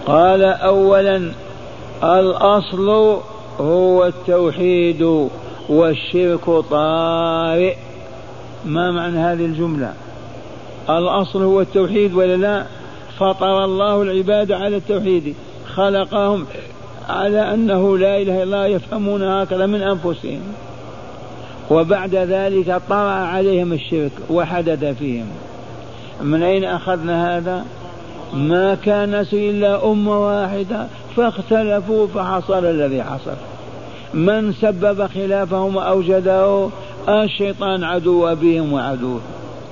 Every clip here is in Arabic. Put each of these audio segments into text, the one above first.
قال أولا الأصل هو التوحيد والشرك طارئ. ما معنى هذه الجملة؟ الأصل هو التوحيد ولا لا؟ فطر الله العباد على التوحيد، خلقهم على أنه لا إله إلا الله، يفهمون هكذا من أنفسهم، وبعد ذلك طرأ عليهم الشرك وحدث فيهم. من أين أخذنا هذا؟ ما كان الناس إلا أمة واحدة فاختلفوا فحصل الذي حصل. من سبب خلافهم وأوجده؟ الشيطان عدو أبيهم وعدوه.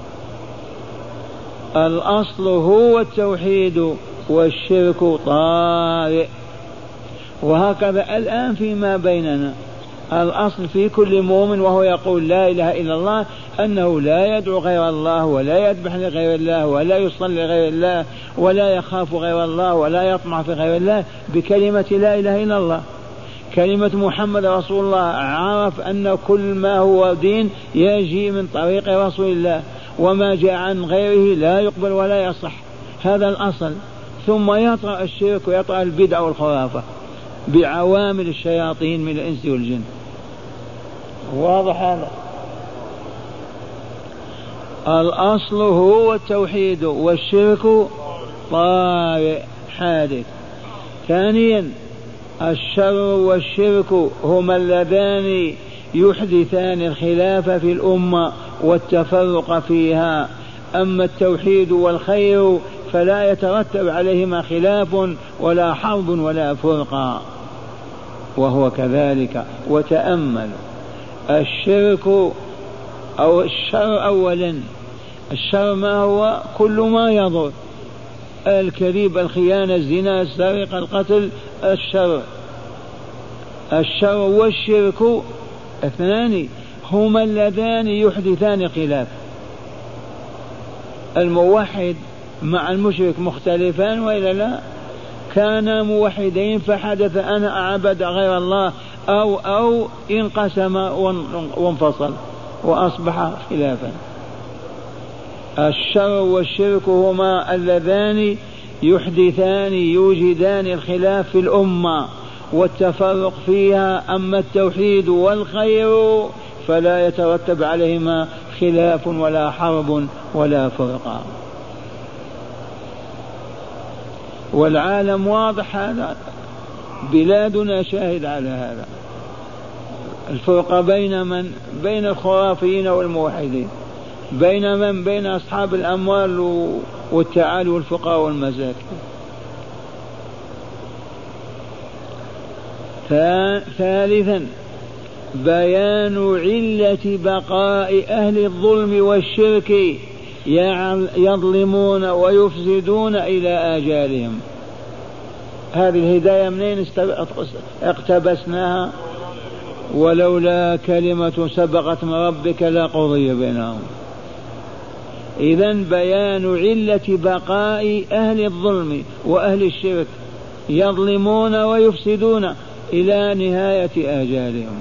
الأصل هو التوحيد والشرك طارئ. وهكذا الآن فيما بيننا الأصل في كل مؤمن وهو يقول لا إله إلا الله أنه لا يدعو غير الله ولا يذبح لغير الله ولا يصلي لغير الله ولا يخاف غير الله ولا يطمع في غير الله بكلمة لا إله إلا الله. كلمة محمد رسول الله عرف أن كل ما هو دين يجي من طريق رسول الله، وما جاء عن غيره لا يقبل ولا يصح. هذا الأصل. ثم يطرأ الشرك ويطرأ البدع والخرافة بعوامل الشياطين من الإنس والجن. واضح هذا؟ الأصل هو التوحيد والشرك طارئ حادث. ثانيا الشر والشرك هما اللذان يحدثان الخلاف في الأمة والتفرق فيها. أما التوحيد والخير فلا يترتب عليهما خلاف ولا حرب ولا فرقة، وهو كذلك. وتأمل الشرك أو الشر أولا. الشر ما هو؟ كل ما يضر، الكذب، الخيانة، الزنا، السرقة، القتل، الشر. الشر والشرك اثنان هما اللذان يحدثان خلاف. الموحد مع المشرك مختلفان وإلا لا؟ كانا موحدين فحدث أنا أعبد غير الله أو انقسم وانفصل وأصبح خلافا. الشر والشرك هما اللذان يحدثان يوجدان الخلاف في الأمة والتفرق فيها. أما التوحيد والخير فلا يترتب عليهما خلاف ولا حرب ولا فرقة. والعالم واضح هذا، بلادنا شاهد على هذا. الفرقة بين من؟ بين الخرافيين والموحدين. بين من؟ بين أصحاب الأموال والتعالي والفقراء والمساكين. ثالثا بيان علة بقاء أهل الظلم والشرك يظلمون ويفسدون إلى آجالهم. هذه الهداية منين اقتبسناها؟ ولولا كلمة سبقت من ربك لقضي بينهم. إذن بيان علة بقاء أهل الظلم وأهل الشرك يظلمون ويفسدون إلى نهاية آجالهم.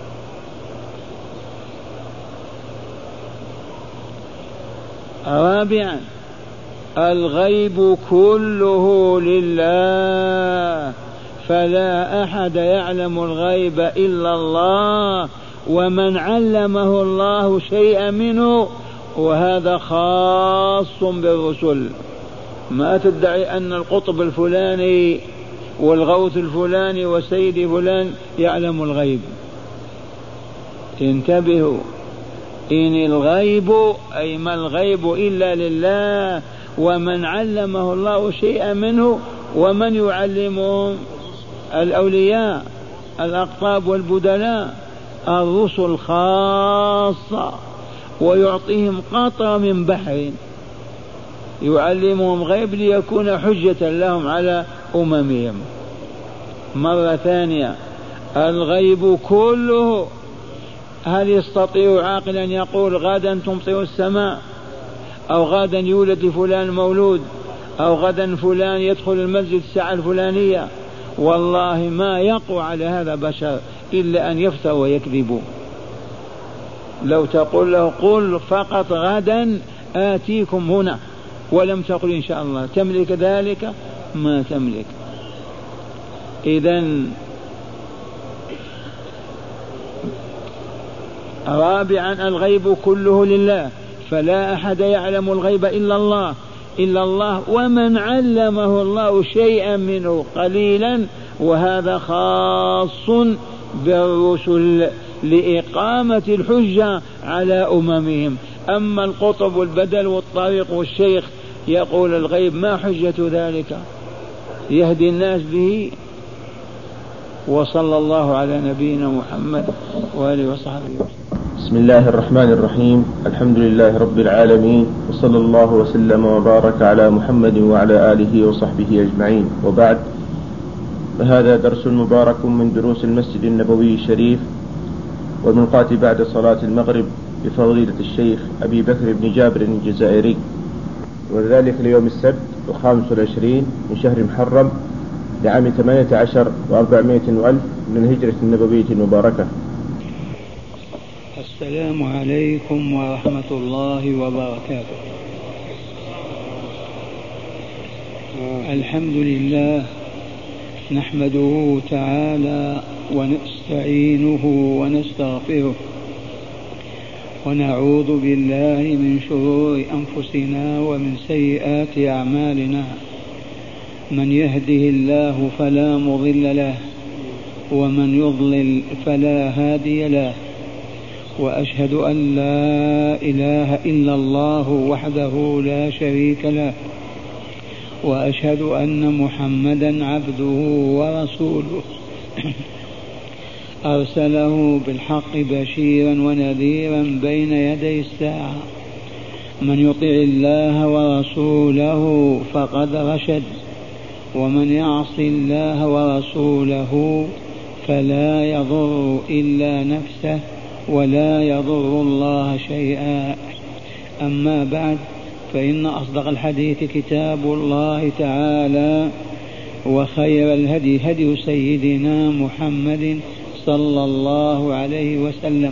رابعا الغيب كله لله، فلا أحد يعلم الغيب إلا الله، ومن علمه الله شيئا منه، وهذا خاص بالرسل. ما تدعي أن القطب الفلاني والغوث الفلاني والسيد فلان يعلم الغيب. انتبهوا، إن الغيب أي ما الغيب إلا لله، ومن علمه الله شيئا منه. ومن يعلمهم؟ الأولياء الأقطاب والبدلاء، الرسل خاصة، ويعطيهم قطرة من بحر يعلمهم غيب ليكون حجة لهم على أممهم. مرة ثانية الغيب كله. هل يستطيع عاقل أن يقول غدا تمطر السماء، أو غدا يولد فلان مولود، أو غدا فلان يدخل المسجد الساعة الفلانية؟ والله ما يقوى على هذا بشر إلا أن يفتروا ويكذبوا. لو تقول له قل فقط غدا آتيكم هنا، ولم تقل إن شاء الله، تملك ذلك؟ ما تملك. إذن رابعا الغيب كله لله، فلا أحد يعلم الغيب إلا الله ومن علمه الله شيئا منه قليلا، وهذا خاص بالرسل لإقامة الحجة على أممهم. أما القطب والبدل والطريق والشيخ يقول الغيب، ما حجة ذلك؟ يهدي الناس به. وصلى الله على نبينا محمد وآله وصحبه وسلم. بسم الله الرحمن الرحيم. الحمد لله رب العالمين، وصلى الله وسلم وبارك على محمد وعلى آله وصحبه أجمعين، وبعد، فهذا درس مبارك من دروس المسجد النبوي الشريف، والملقاة بعد صلاة المغرب بفضيلة الشيخ أبي بكر بن جابر الجزائري، وذلك ليوم السبت 25 من شهر محرم لعام 18 و400 وألف من الهجرة النبوية المباركة. السلام عليكم ورحمة الله وبركاته. الحمد لله نحمده تعالى ونستعينه ونستغفره، ونعوذ بالله من شرور أنفسنا ومن سيئات أعمالنا. من يهده الله فلا مضل له، ومن يضلل فلا هادي له، وأشهد أن لا إله إلا الله وحده لا شريك له، وأشهد أن محمدا عبده ورسوله أرسله بالحق بشيرا ونذيرا بين يدي الساعة. من يطع الله ورسوله فقد رشد، ومن يعص الله ورسوله فلا يضر إلا نفسه ولا يضر الله شيئا. أما بعد، فإن أصدق الحديث كتاب الله تعالى، وخير الهدي هدي سيدنا محمد صلى الله عليه وسلم،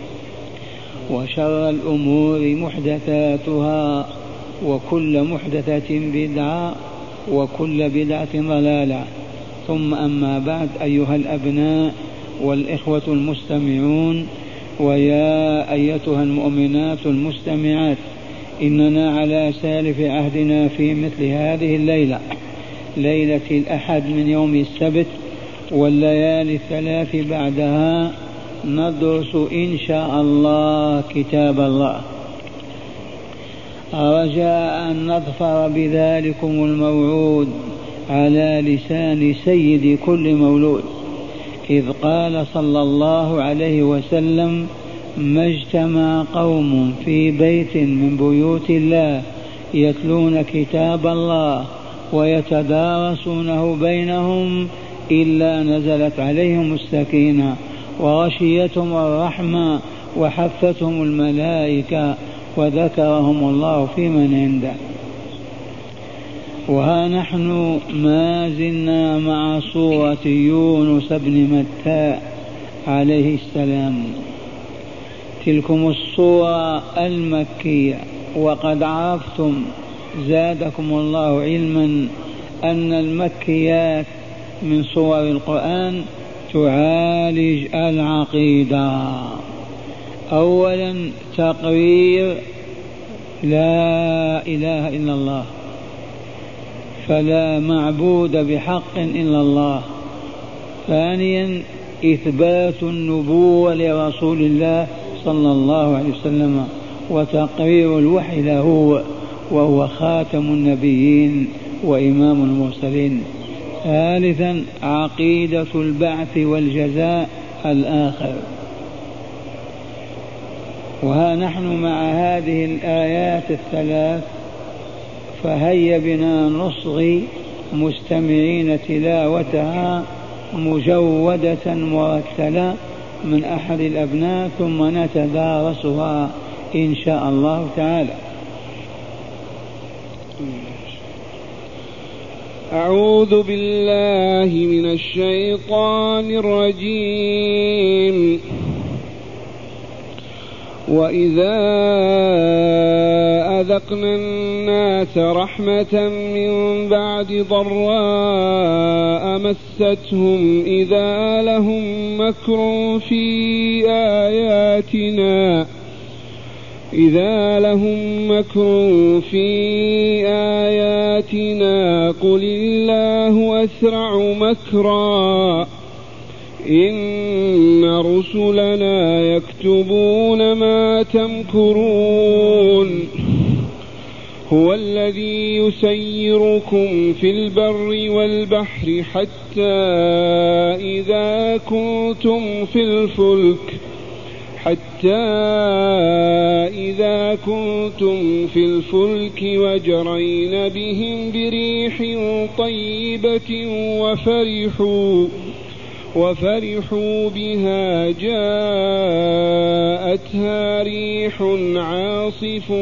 وشر الأمور محدثاتها، وكل محدثة بدعة، وكل بدعة ضلالة. ثم أما بعد، أيها الأبناء والإخوة المستمعون، ويا أيتها المؤمنات المستمعات، إننا على سالف عهدنا في مثل هذه الليلة، ليلة الأحد من يوم السبت والليالي الثلاث بعدها، ندرس إن شاء الله كتاب الله، رجاء أن نظفر بذلكم الموعود على لسان سيد كل مولود، إذ قال صلى الله عليه وسلم: ما اجتمع قوم في بيت من بيوت الله يتلون كتاب الله ويتدارسونه بينهم إلا نزلت عليهم السكينة وغشيتهم الرحمة وحفتهم الملائكة وذكرهم الله في من عنده. وها نحن ما زلنا مع سورة يونس بن متى عليه السلام، تلكم السورة المكية. وقد عرفتم زادكم الله علما أن المكيات من سور القرآن تعالج العقيدة. أولا تقرير لا إله إلا الله، فلا معبود بحق إلا الله. ثانيا إثبات النبوة لرسول الله صلى الله عليه وسلم وتقرير الوحي له، وهو خاتم النبيين وإمام المرسلين. ثالثا عقيدة البعث والجزاء الآخر. وها نحن مع هذه الآيات الثلاث، فهيا بنا نصغي مستمعين تلاوتها مجودة مرتلة من أحد الأبناء، ثم نتدارسها إن شاء الله تعالى. أعوذ بالله من الشيطان الرجيم. وإذا أذقنا الناس رحمة من بعد ضراء مستهم إذا لهم مكر في آياتنا قل الله أسرع مكرا إن رسلنا يكتبون ما تمكرون هو الذي يسيركم في البر والبحر حتى إذا كنتم في الفلك وجرين بهم بريح طيبة وفرحوا بها جاءتها ريح عاصف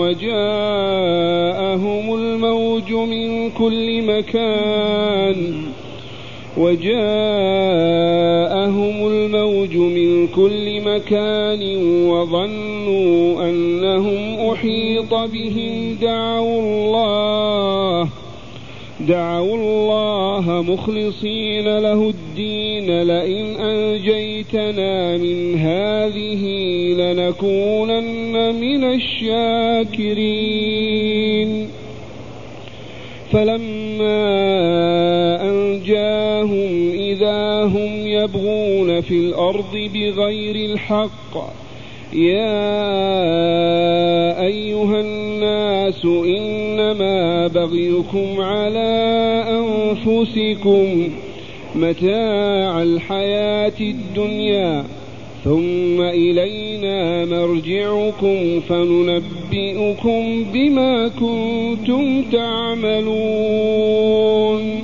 وجاءهم الموج من كل مكان وظنوا أنهم أحيط بهم دعوا الله مخلصين له الدين لئن أنجيتنا من هذه لنكونن من الشاكرين فلما أنجاهم إذا هم يبغون في الأرض بغير الحق يا أيها الناس إنما بغيكم على أنفسكم متاع الحياة الدنيا ثم إلينا مرجعكم فننبئكم بما كنتم تعملون.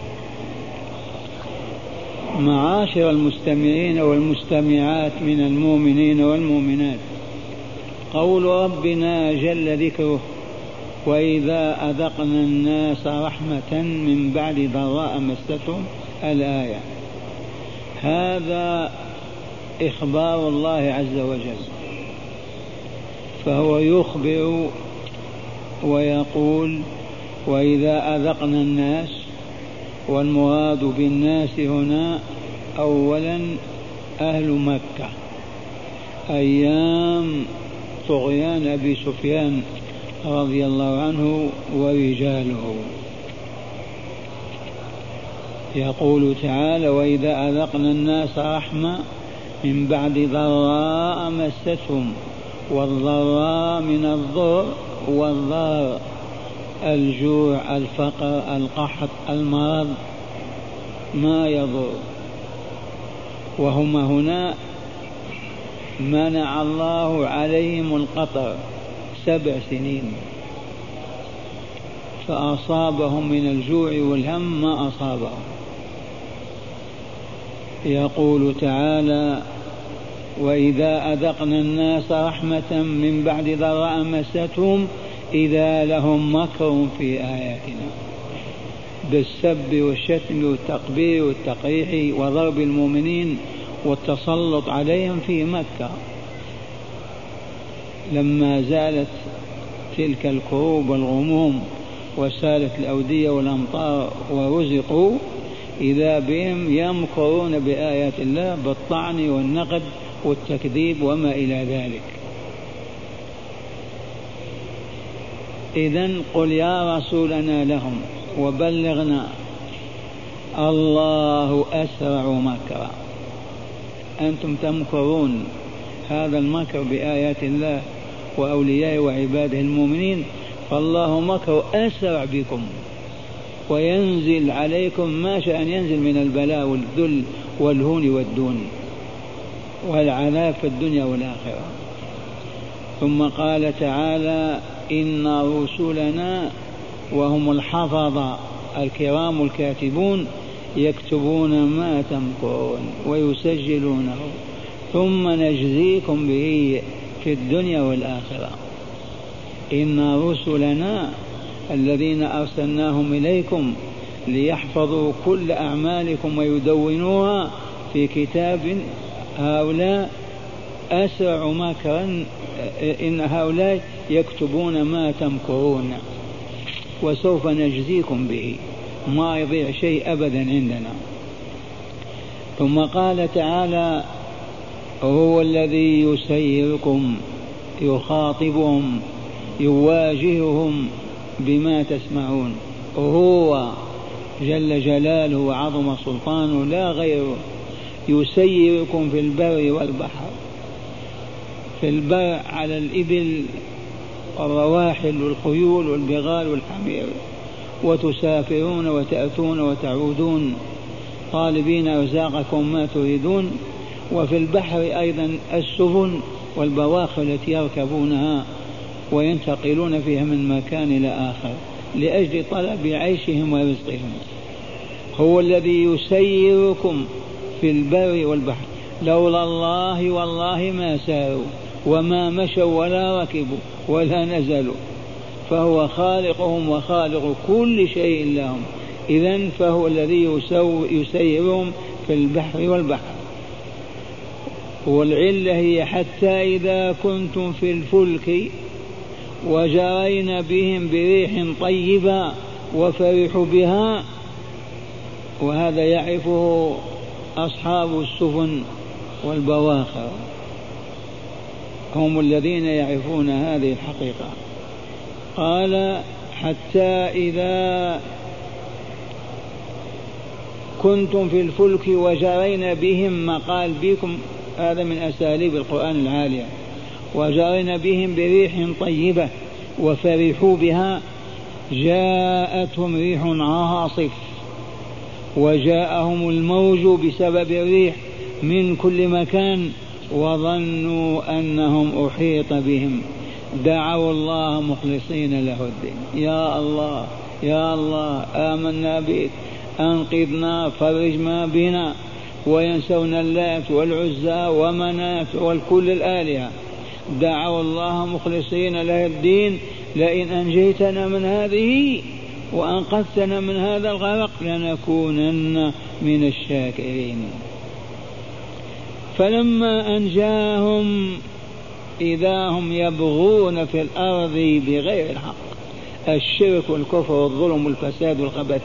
معاشر المستمعين والمستمعات من المؤمنين والمؤمنات، قول ربنا جل ذكره وإذا أذقنا الناس رحمة من بعد ضراء مستهم الآية، هذا إخبار الله عز وجل، فهو يخبر ويقول وإذا أذقنا الناس، والمراد بالناس هنا أولا أهل مكة أيام طغيان أبي سفيان رضي الله عنه ورجاله. يقول تعالى وإذا أذقنا الناس رحمة من بعد ضراء مستهم، والضراء من الضر والضار، الجوع، الفقر، القحط، المرض، ما يضر. وهم هنا منع الله عليهم القطر 7 سنين، فأصابهم من الجوع والهم ما أصابهم. يقول تعالى وإذا أذقنا الناس رحمة من بعد ضراء مستهم إذا لهم مكر في آياتنا، بالسب والشتم والتقبيح والتقريح وضرب المؤمنين والتسلط عليهم في مكة. لما زالت تلك الكروب والغموم وسالت الأودية والأمطار ورزقوا، إذا بهم يمكرون بآيات الله بالطعن والنقد والتكذيب وما إلى ذلك. إذن قل يا رسولنا لهم وبلغنا الله أسرع مكرا، أنتم تمكرون هذا المكر بآيات الله وأوليائه وعباده المؤمنين، فالله مكر أسرع بكم وينزل عليكم ما شاء أن ينزل من البلاء والذل والهون والدون والعذاب في الدنيا والآخرة. ثم قال تعالى إن رسلنا وهم الحفظة الكرام الكاتبون يكتبون ما تمكرون ويسجلونه ثم نجزيكم به في الدنيا والآخرة. إن رسلنا الذين أرسلناهم إليكم ليحفظوا كل أعمالكم ويدونوها في كتاب، هؤلاء أسرع مكرا إن هؤلاء يكتبون ما تمكرون وسوف نجزيكم به، ما يضيع شيء أبدا عندنا. ثم قال تعالى هو الذي يسيركم، يخاطبهم يواجههم بما تسمعون، هو جل جلاله وعظم سلطانه لا غيره، يسيركم في البر والبحر، في البر على الإبل والرواحل والخيول والبغال والحمير، وتسافرون وتأتون وتعودون طالبين أرزاقكم ما تريدون، وفي البحر أيضا السفن والبواخر التي يركبونها وينتقلون فيها من مكان إلى آخر لأجل طلب عيشهم ورزقهم. هو الذي يسيركم في البر والبحر، لولا الله والله ما ساروا وما مشوا ولا ركبوا ولا نزلوا، فهو خالقهم وخالق كل شيء لهم. إذن فهو الذي يسيرهم في البحر والبحر. والعلة هي حتى إذا كنتم في الفلك وجرين بهم بريح طيبة وفرحوا بها، وهذا يعرفه أصحاب السفن والبواخر، هم الذين يعرفون هذه الحقيقة. قال حتى إذا كنتم في الفلك وجرين بهم، ما قال بكم، هذا من أساليب القرآن العالية، وجرين بهم بريح طيبة وفرحوا بها، جاءتهم ريح عاصف وجاءهم الموج بسبب الريح من كل مكان وظنوا أنهم أحيط بهم، دعوا الله مخلصين له الدين، يا الله يا الله آمنا بك أنقذنا فرج ما بنا، وينسون اللات والعزى ومنات والكل الآلهة، دعوا الله مخلصين له الدين لئن أنجيتنا من هذه وأنقذتنا من هذا الغرق لنكونن من الشاكرين. فلما أنجاهم إذا هم يبغون في الأرض بغير الحق، الشرك والكفر والظلم والفساد والخبث.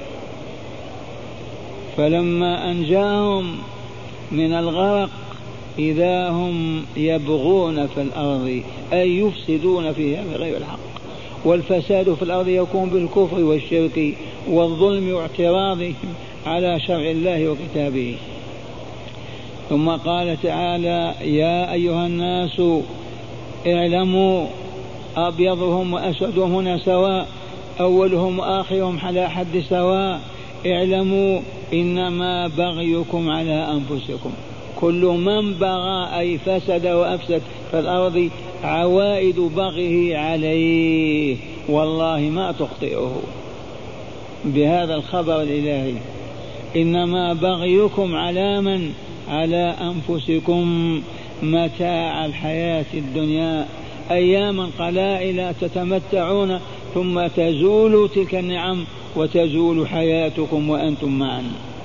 فلما أنجاهم من الغرق إذا هم يبغون في الأرض، أي يفسدون فيها بغير الحق. والفساد في الأرض يكون بالكفر والشرك والظلم واعتراضهم على شرع الله وكتابه. ثم قال تعالى يا أيها الناس اعلموا، أبيضهم وأسودهم هنا سواء، أولهم وآخرهم على حد سواء، اعلموا إنما بغيكم على أنفسكم، كل من بغى أي فسد وأفسد في الأرض عوائد بغيه عليه، والله ما تخطئه. بهذا الخبر الإلهي إنما بغيكم على من؟ على أنفسكم، متاع الحياة الدنيا، أياما قلائل تتمتعون ثم تزول تلك النعم وتزول حياتكم وأنتم معا،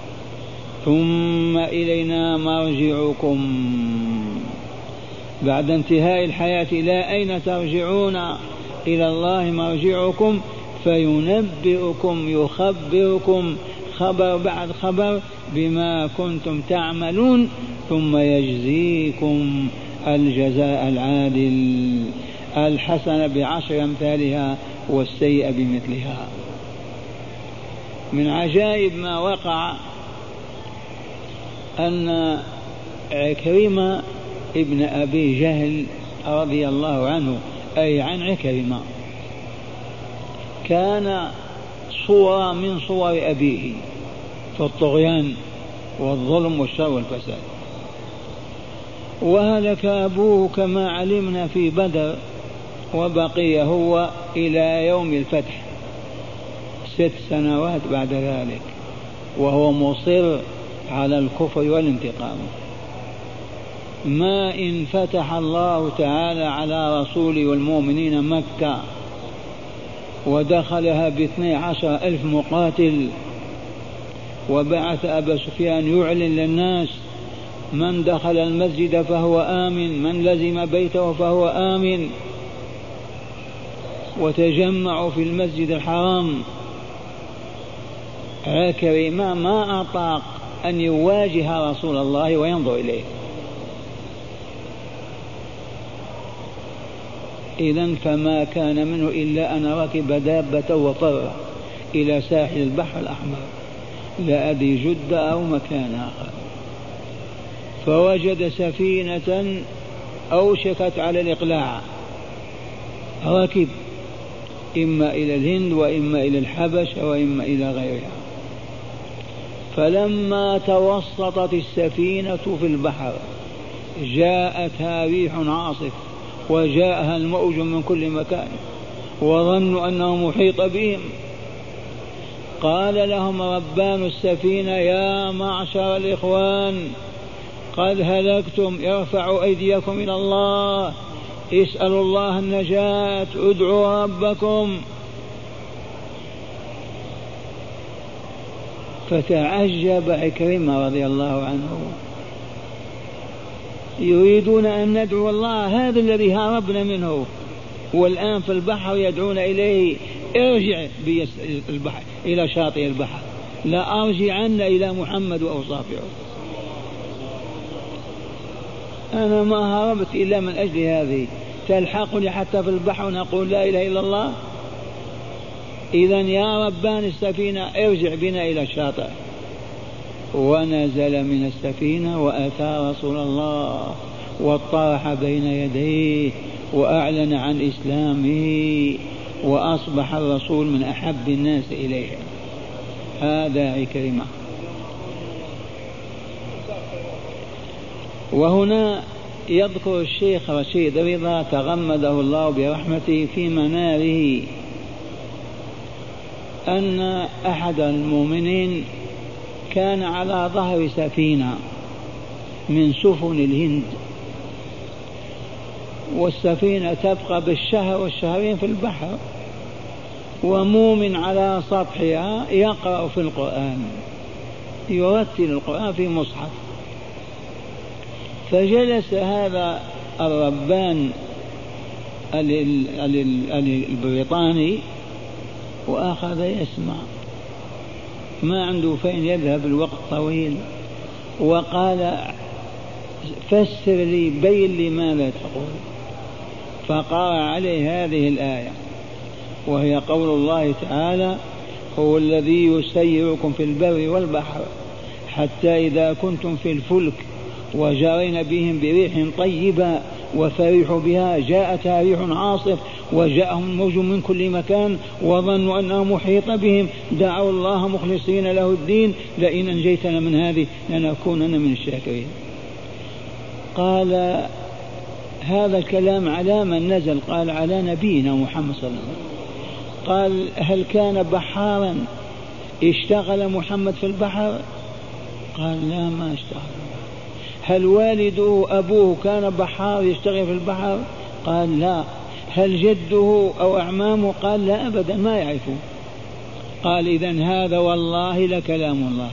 ثم إلينا مرجعكم. بعد انتهاء الحياة لا أين ترجعون؟ إلى الله مرجعكم، فينبئكم يخبركم خبر بعد خبر بما كنتم تعملون، ثم يجزيكم الجزاء العادل، الحسنة بعشر أمثالها والسيئة بمثلها. من عجائب ما وقع أن عكرمة ابن أبي جهل رضي الله عنه، أي عن عكرمة، كان صورة من صور أبيه في الطغيان والظلم والشر والفساد، وهلك أبوه كما علمنا في بدر، وبقي هو إلى يوم الفتح 6 سنوات بعد ذلك، وهو مصر على الكفر والانتقام. ما إن فتح الله تعالى على رسوله والمؤمنين مكة ودخلها ب12,000 مقاتل، وبعث أبا سفيان يعلن للناس من دخل المسجد فهو آمن، من لزم بيته فهو آمن. وتجمعوا في المسجد الحرام. عكرمة ما أطاق أن يواجه رسول الله وينظر إليه. إذن فما كان منه إلا أن ركب دابة وفر إلى ساحل البحر الأحمر، لا أدري جدة أو مكان آخر، فوجد سفينة أوشكت على الإقلاع، ركب إما إلى الهند وإما إلى الحبشة وإما إلى غيرها. فلما توسطت السفينة في البحر جاءتها ريح عاصف وجاءها الموج من كل مكان وظنوا أنه محيط بهم. قال لهم ربان السفينة: يا معشر الإخوان، قد هلكتم، ارفعوا أيديكم إلى الله، اسألوا الله النجاة، ادعوا ربكم. فتعجب عكرمة رضي الله عنه، يريدون أن ندعو الله، هذا الذي هربنا منه والآن في البحر يدعون إليه: ارجع بالبحر إلى شاطئ البحر، لا أرجعن إلى محمد وأصافعه. أنا ما هربت إلا من أجل هذه، تلحقني حتى في البحر ونقول لا إله إلا الله. إذن يا ربان السفينة ارجع بنا إلى الشاطئ. ونزل من السفينة وأتى رسول الله واطرح بين يديه وأعلن عن إسلامه، وأصبح الرسول من أحب الناس إليه. هذا عكرمة. وهنا يذكر الشيخ رشيد رضا تغمده الله برحمته في مناره أن أحد المؤمنين كان على ظهر سفينة من سفن الهند، والسفينة تبقى بالشهر والشهرين في البحر، ومؤمن على سطحها يقرأ في القرآن، يرتل القرآن في مصحف. فجلس هذا الربان البريطاني وأخذ يسمع، ما عنده فين يذهب، الوقت طويل، وقال: فسر لي، بين لي ماذا تقول. فقرأ عليه هذه الآية، وهي قول الله تعالى: هو الذي يسيركم في البر والبحر حتى إذا كنتم في الفلك وجرين بهم بريح طيبة وفرحوا بها جاءتها ريح عاصف وجاءهم الموج من كل مكان وظنوا أنها محيطة بهم دعوا الله مخلصين له الدين لئن أنجيتنا من هذه لنكونن من الشاكرين. قال: هذا الكلام على من نزل؟ قال: على نبينا محمد صلى الله عليه وسلم. قال: هل كان بحارا اشتغل محمد في البحر؟ قال: لا، ما اشتغل. هل والده أبوه كان بحار يشتغل في البحر؟ قال: لا. هل جده أو أعمامه؟ قال: لا أبدا، ما يعرفون. قال: إذن هذا والله لكلام الله،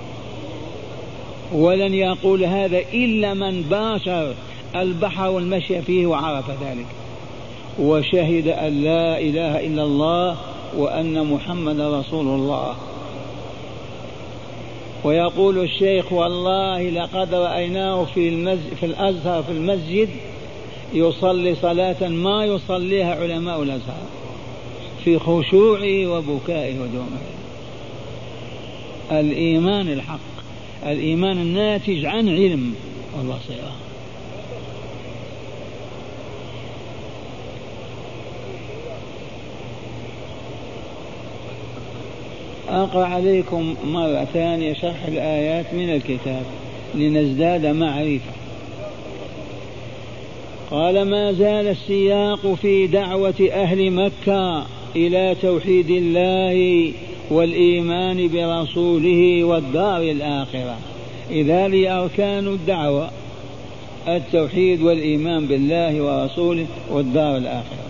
ولن يقول هذا إلا من باشر البحر والمشي فيه وعرف ذلك وشهد أن لا إله إلا الله وأن محمد رسول الله. ويقول الشيخ: والله لقد رأيناه في الأزهر في المسجد يصلي صلاة ما يصليها علماء الأزهر في خشوعه وبكائه ودموعه. الإيمان الحق، الإيمان الناتج عن علم والبصيرة. أقرأ عليكم مرة ثانية شرح الآيات من الكتاب لنزداد معرفة. قال: ما زال السياق في دعوة أهل مكة إلى توحيد الله والإيمان برسوله والدار الآخرة. إذا لي أركان الدعوة: التوحيد والإيمان بالله ورسوله والدار الآخرة.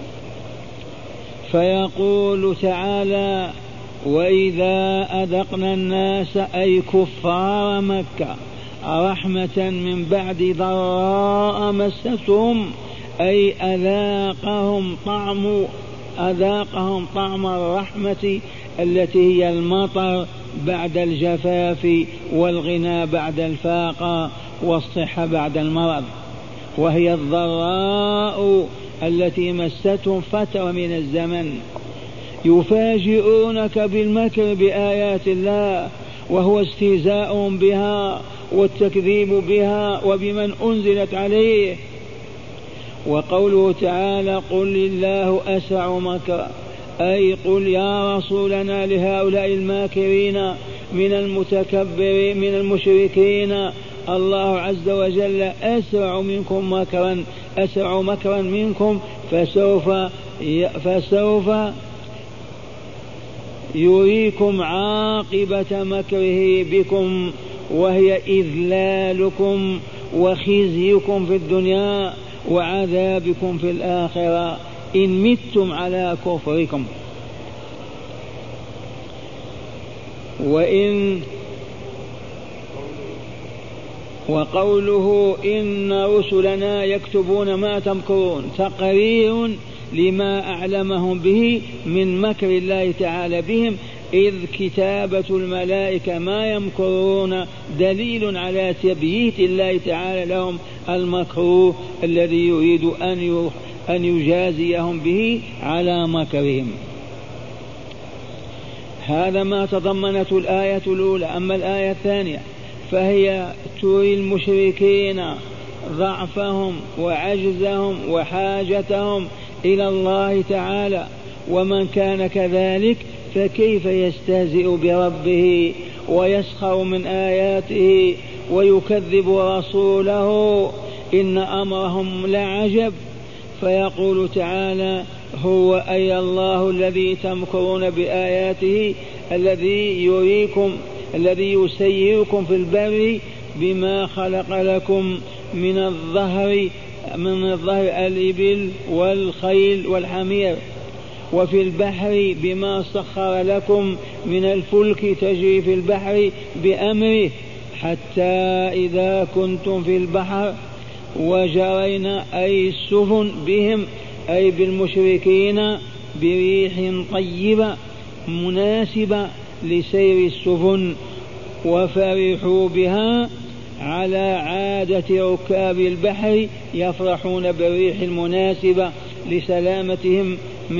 فيقول تعالى: وإذا أذقنا الناس أي كفار مكة رحمة من بعد ضراء مستهم، أي أذاقهم طعم الرحمة التي هي المطر بعد الجفاف، والغنى بعد الفاقة، والصحة بعد المرض، وهي الضراء التي مستهم فترة من الزمن. يفاجئونك بالمكر بآيات الله، وهو استهزاء بها والتكذيب بها وبمن أنزلت عليه. وقوله تعالى قل الله أسرع مكرا، أي قل يا رسولنا لهؤلاء الماكرين من المتكبرين من المشركين، الله عز وجل أسرع مكرا منكم، فسوف يريكم عاقبة مكره بكم، وهي إذلالكم وخزيكم في الدنيا وعذابكم في الآخرة إن متم على كفركم. وقوله إن رسلنا يكتبون ما تمكرون تقرير لما أعلمهم به من مكر الله تعالى بهم، إذ كتابة الملائكة ما يمكرون دليل على تبييت الله تعالى لهم المكروه الذي يريد أن يجازيهم به على مكرهم. هذا ما تضمنته الآية الأولى. أما الآية الثانية فهي تري المشركين ضعفهم وعجزهم وحاجتهم إلى الله تعالى، ومن كان كذلك فكيف يستهزئ بربه ويسخر من آياته ويكذب رسوله، إن أمرهم لعجب. فيقول تعالى هو أي الله الذي تمكرون بآياته، الذي يسيركم في البر بما خلق لكم من الظهر الإبل والخيل والحمير، وفي البحر بما سخر لكم من الفلك تجري في البحر بأمره، حتى إذا كنتم في البحر وجرينا أي السفن بهم أي بالمشركين بريح طيبة مناسبة لسير السفن، وفرحوا بها على عادة ركاب البحر، يفرحون بالريح المناسبة لسلامتهم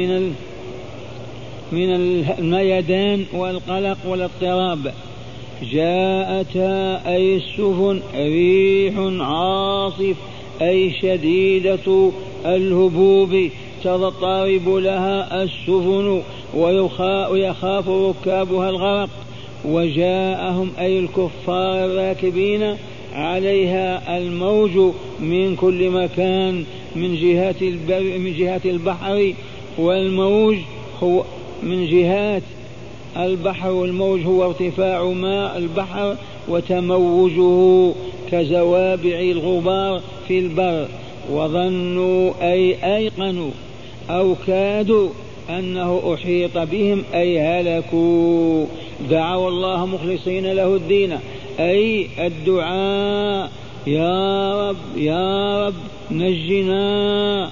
من الميدان والقلق والاضطراب. جاءتها أي السفن ريح عاصف أي شديدة الهبوب تضطرب لها السفن ويخاف ركابها الغرق. وجاءهم أي الكفار الراكبين عليها الموج من كل مكان من جهة البحر، والموج هو من جهات البحر، والموج هو ارتفاع ماء البحر وتموجه كزوابع الغبار في البر. وظنوا أي أيقنوا أو كادوا أنه أحيط بهم أي هلكوا، دعوا الله مخلصين له الدين أي الدعاء يا رب يا رب نجنا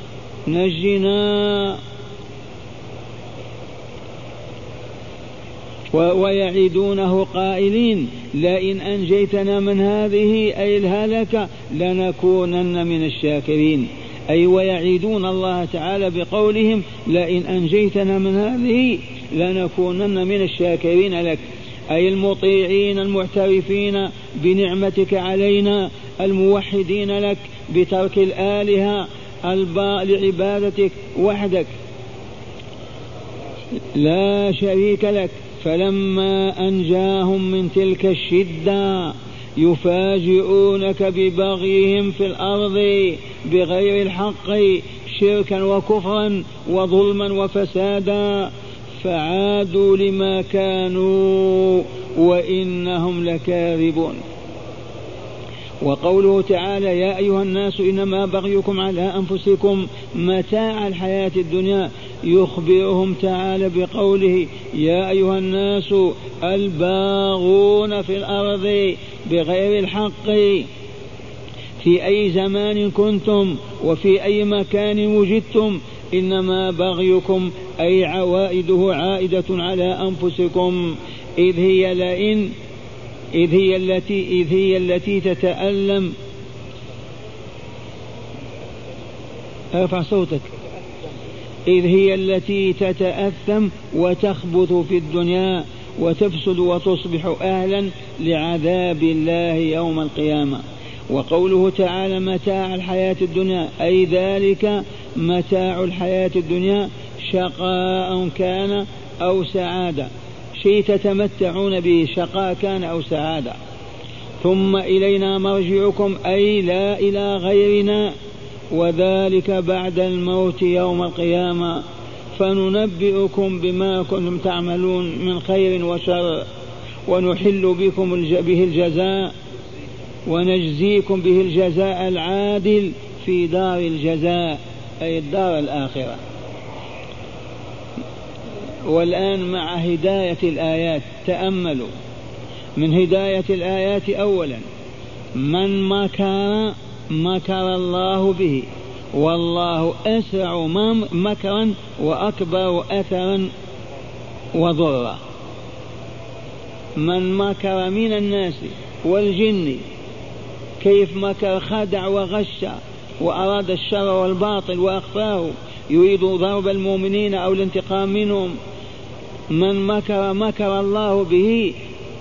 نجنا. ويعدونه قائلين لئن أنجيتنا من هذه أي الهلكة لنكونن من الشاكرين، أي ويعيدون الله تعالى بقولهم لئن أنجيتنا من هذه لنكونن من الشاكرين لك، أي المطيعين المعترفين بنعمتك علينا الموحدين لك بترك الآلهة لعبادتك وحدك لا شريك لك. فلما أنجاهم من تلك الشدة يفاجئونك ببغيهم في الأرض بغير الحق شركا وكفرا وظلما وفسادا، فعادوا لما كانوا وإنهم لكاذبون. وقوله تعالى يا أيها الناس إنما بغيكم على أنفسكم متاع الحياة الدنيا، يخبرهم تعالى بقوله يا أيها الناس الباغون في الأرض بغير الحق في أي زمان كنتم وفي أي مكان وجدتم إنما بغيكم أي عوائده عائدة على أنفسكم إذ هي التي تتألم. ارفع صوتك. إذ هي التي تتأثم وتخبث في الدنيا وتفسد وتصبح أهلا لعذاب الله يوم القيامة. وقوله تعالى متاع الحياة الدنيا أي ذلك متاع الحياة الدنيا شقاء كان أو سعادة، شيء تتمتعون به شقاء كان أو سعادة. ثم إلينا مرجعكم أي لا إلى غيرنا، وذلك بعد الموت يوم القيامة، فننبئكم بما كنتم تعملون من خير وشر، ونحل بكم به الجزاء، ونجزيكم به الجزاء العادل في دار الجزاء أي الدار الآخرة. والآن مع هداية الآيات تأملوا. من هداية الآيات أولا من مكر الله به، والله أسرع مكرا وأكبر أثرا وضرا. من مكر من الناس والجن كيف مكر، خدع وغش وأراد الشر والباطل وأخفاه، يريد ضرب المؤمنين أو الانتقام منهم. من مكر الله به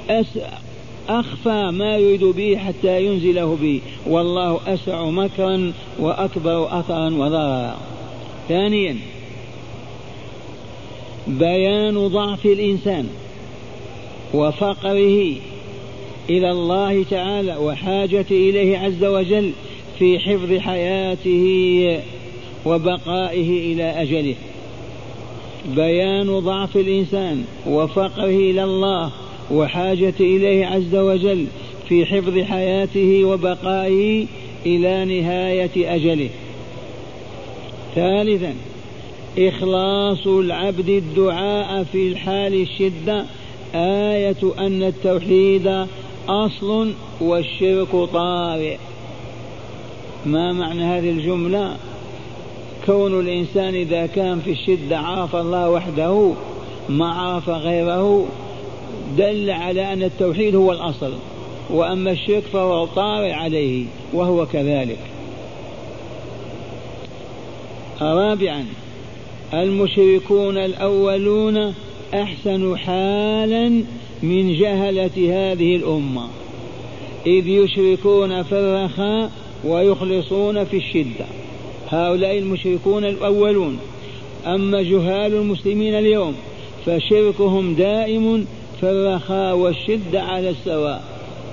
أخفى ما يريد به حتى ينزله به، والله أسرع مكرا وأكبر أثرا وضررا. ثانيا بيان ضعف الإنسان وفقره إلى الله تعالى وحاجته إليه عز وجل في حفظ حياته وبقائه إلى أجله. بيان ضعف الإنسان وفقره إلى الله وحاجته إليه عز وجل في حفظ حياته وبقائه إلى نهاية أجله. ثالثا إخلاص العبد الدعاء في الحال الشدة، آية أن التوحيد أصل والشرك طارئ. ما معنى هذه الجملة؟ كون الإنسان إذا كان في الشدة عرف الله وحده ما عرف غيره دل على أن التوحيد هو الأصل، وأما الشرك فهو طارئ عليه وهو كذلك. رابعا المشركون الأولون أحسن حالا من جهلة هذه الأمة، إذ يشركون في الرخاء ويخلصون في الشدة. هؤلاء المشركون الأولون. أما جهال المسلمين اليوم فشركهم دائم في الرخاء والشدة على السواء.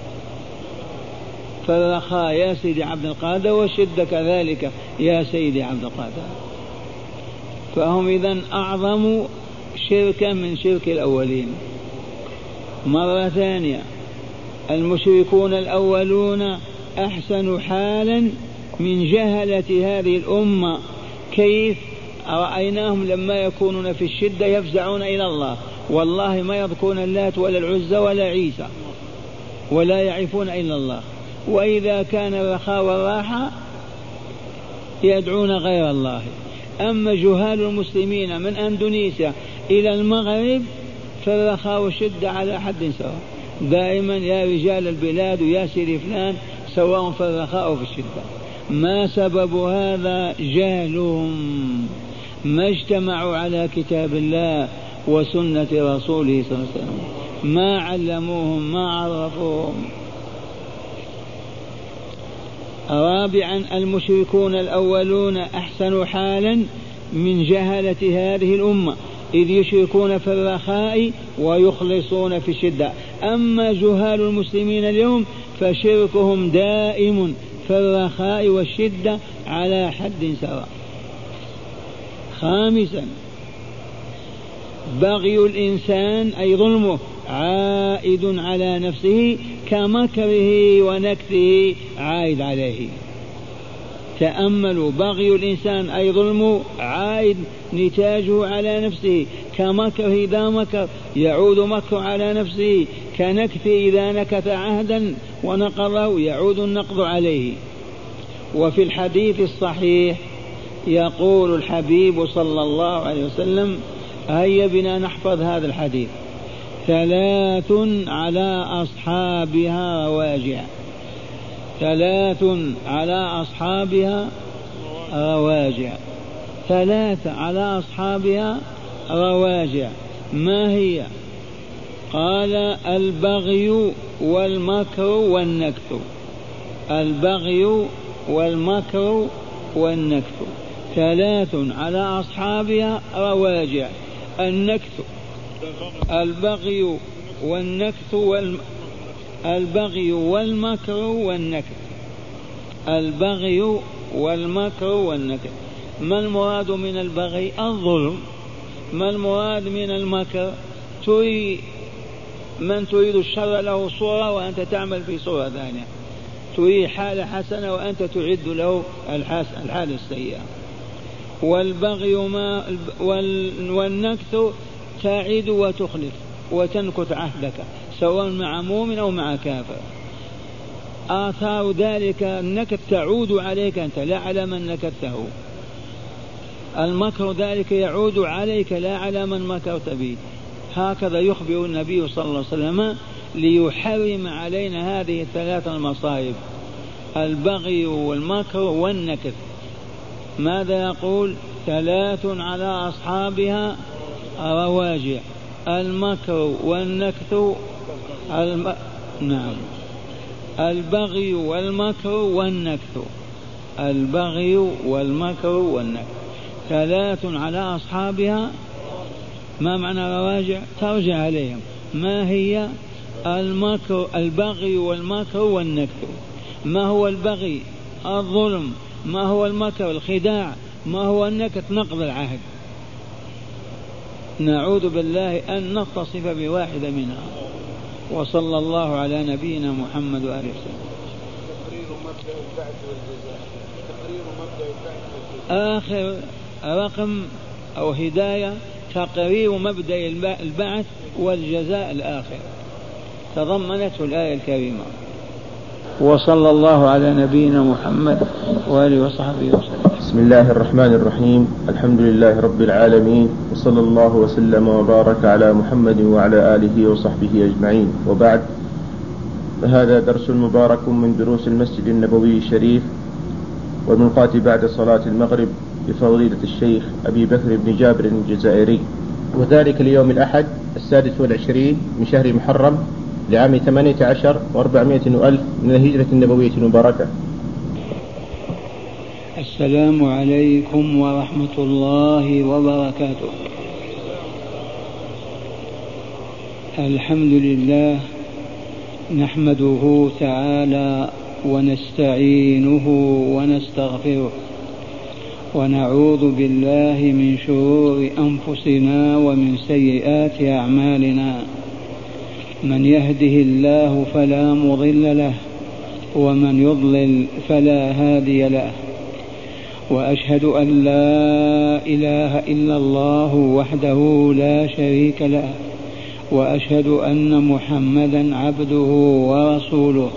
فالرخاء يا سيدي عبد القادر والشدة كذلك يا سيدي عبد القادر. فهم إذن أعظم شركا من شرك الأولين. مرة ثانية المشركون الأولون أحسن حالا من جهلة هذه الأمة. كيف؟ رأيناهم لما يكونون في الشدة يفزعون إلى الله، والله ما يذكرون اللات ولا العزى ولا عيسى ولا يعرفون إلا الله. وإذا كان الرخاء والراحة يدعون غير الله. أما جهال المسلمين من أندونيسيا إلى المغرب فالرخاء والشدة على حد سواء، دائما يا رجال البلاد ويا سيدي فلان سواء في الرخاء وفي الشدة. ما سبب هذا؟ جهلهم، ما اجتمعوا على كتاب الله وسنة رسوله صلى الله عليه وسلم، ما علموهم ما عرفوهم. رابعا المشركون الأولون أحسن حالا من جهلة هذه الأمة، إذ يشركون في الرخاء ويخلصون في الشدة. أما جهال المسلمين اليوم فشركهم دائم في الرخاء والشدة على حد سواء. خامسا بغي الإنسان أي ظلمه عائد على نفسه كمكره ونكثه عائد عليه. تأملوا، بغي الإنسان أي ظلم عائد نتاجه على نفسه، كمكره إذا مكر يعود مكر على نفسه، كنكث إذا نكث عهدا ونقضه يعود النقض عليه. وفي الحديث الصحيح يقول الحبيب صلى الله عليه وسلم: هيا بنا نحفظ هذا الحديث: 3 على أصحابها رواجع. 3 على أصحابها رواجع. 3 على أصحابها رواجع. ما هي؟ قال: البغي والمكر والنكث. البغي والمكر والنكث. 3 على أصحابها رواجع. النكث، البغي والنكث البغي والمكر والنكث. البغي والمكر والنكث. ما المراد من البغي؟ الظلم. ما المراد من المكر؟ من تريد الشر له صورة وأنت تعمل في صورة ثانية، تريد حالة حسنة وأنت تعد له الحالة السيئة. والبغي والنكث تعد وتخلف وتنكث عهدك سواء مع مؤمن أو مع كافر. آثار ذلك النكث تعود عليك أنت لا على من نكثته. المكر ذلك يعود عليك لا على من مكرت به. هكذا يخبر النبي صلى الله عليه وسلم ليحرم علينا هذه ال3 المصائب: البغي والمكر والنكث. ماذا يقول؟ 3 على أصحابها رواجع. المكر والنكث نعم، البغي والمكر والنكث. البغي والمكر والنكث. 3 على أصحابها. ما معنى رواجع؟ ترجع عليهم. ما هي؟ المكر، البغي والمكر والنكث. ما هو البغي؟ الظلم. ما هو المكر؟ الخداع. ما هو النكث؟ نقض العهد. نعوذ بالله أن نتصف بواحدة منها. وصلى الله على نبينا محمد وآله وسلم. آخر رقم أو هداية تقرير مبدأ البعث والجزاء الآخر تضمنته الآية الكريمة. وصلى الله على نبينا محمد وآله وصحبه وسلم. بسم الله الرحمن الرحيم. الحمد لله رب العالمين، وصلى الله وسلم وبارك على محمد وعلى آله وصحبه أجمعين، وبعد، فهذا درس مبارك من دروس المسجد النبوي الشريف والملقاة بعد صلاة المغرب بفضيلة الشيخ أبي بكر بن جابر الجزائري، وذلك اليوم الأحد 26 من شهر محرم لعام 18 و400 ألف من الهجرة النبوية المباركة. السلام عليكم ورحمة الله وبركاته. الحمد لله نحمده تعالى ونستعينه ونستغفره ونعوذ بالله من شرور أنفسنا ومن سيئات أعمالنا. من يهده الله فلا مضل له ومن يضلل فلا هادي له. وأشهد أن لا إله إلا الله وحده لا شريك له، وأشهد أن محمدا عبده ورسوله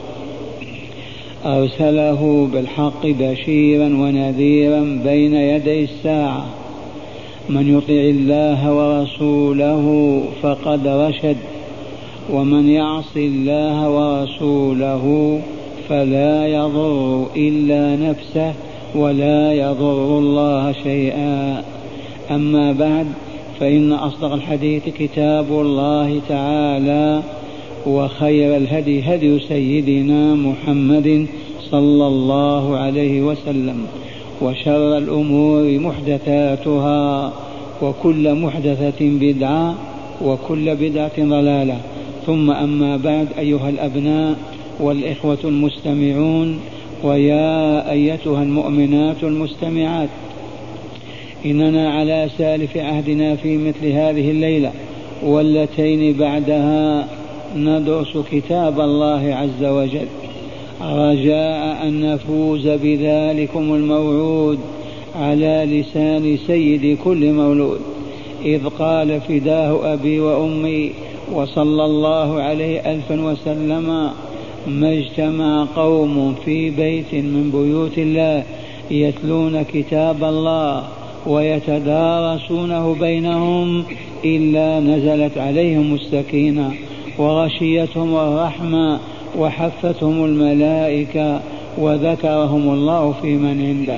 أرسله بالحق بشيرا ونذيرا بين يدي الساعة. من يطع الله ورسوله فقد رشد، ومن يعص الله ورسوله فلا يضر إلا نفسه ولا يضر الله شيئا. أما بعد، فإن أصدق الحديث كتاب الله تعالى، وخير الهدي هدي سيدنا محمد صلى الله عليه وسلم، وشر الأمور محدثاتها، وكل محدثة بدعة، وكل بدعة ضلالة. ثم أما بعد، أيها الأبناء والإخوة المستمعون، ويا أيتها المؤمنات المستمعات، إننا على سالف عهدنا في مثل هذه الليلة واللتين بعدها ندرس كتاب الله عز وجل رجاء أن نفوز بذلكم الموعود على لسان سيد كل مولود، إذ قال فداه أبي وأمي وصلى الله عليه 1000 وسلم: ما اجتمع قوم في بيت من بيوت الله يتلون كتاب الله ويتدارسونه بينهم إلا نزلت عليهم السكينة وغشيتهم الرحمة وحفتهم الملائكة وذكرهم الله في من عنده.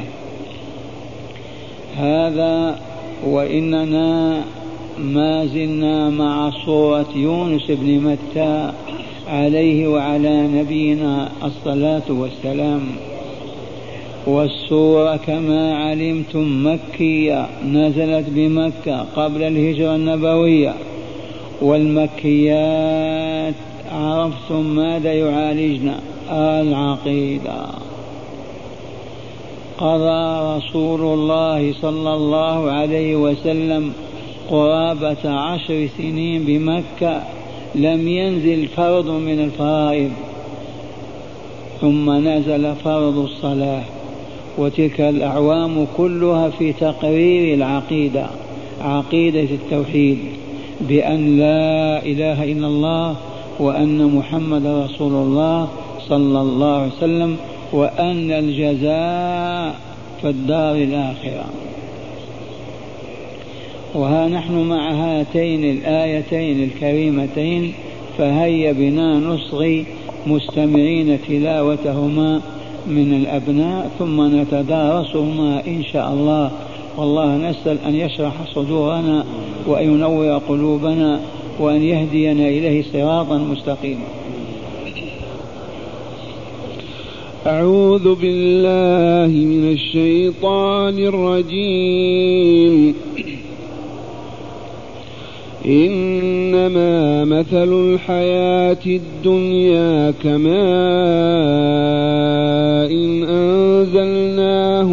هذا وإننا ما زلنا مع صورة يونس بن متى عليه وعلى نبينا الصلاة والسلام. والسورة كما علمتم مكية، نزلت بمكة قبل الهجرة النبوية. والمكيات عرفتم ماذا يعالجنا؟ العقيدة. قضى رسول الله صلى الله عليه وسلم قرابة 10 سنين بمكة لم ينزل فرض من الفرائض، ثم نزل فرض الصلاة، وتلك الأعوام كلها في تقرير العقيدة، عقيدة التوحيد، بأن لا إله إلا الله وأن محمد رسول الله صلى الله عليه وسلم، وأن الجزاء في الدار الآخرة. وها نحن مع هاتين الآيتين الكريمتين، فهيا بنا نصغي مستمعين تلاوتهما من الأبناء ثم نتدارسهما إن شاء الله. والله نسأل أن يشرح صدورنا وأن ينور قلوبنا وأن يهدينا إليه صراطا مستقيما. أعوذ بالله من الشيطان الرجيم. إنما مثل الحياة الدنيا كماء إن أنزلناه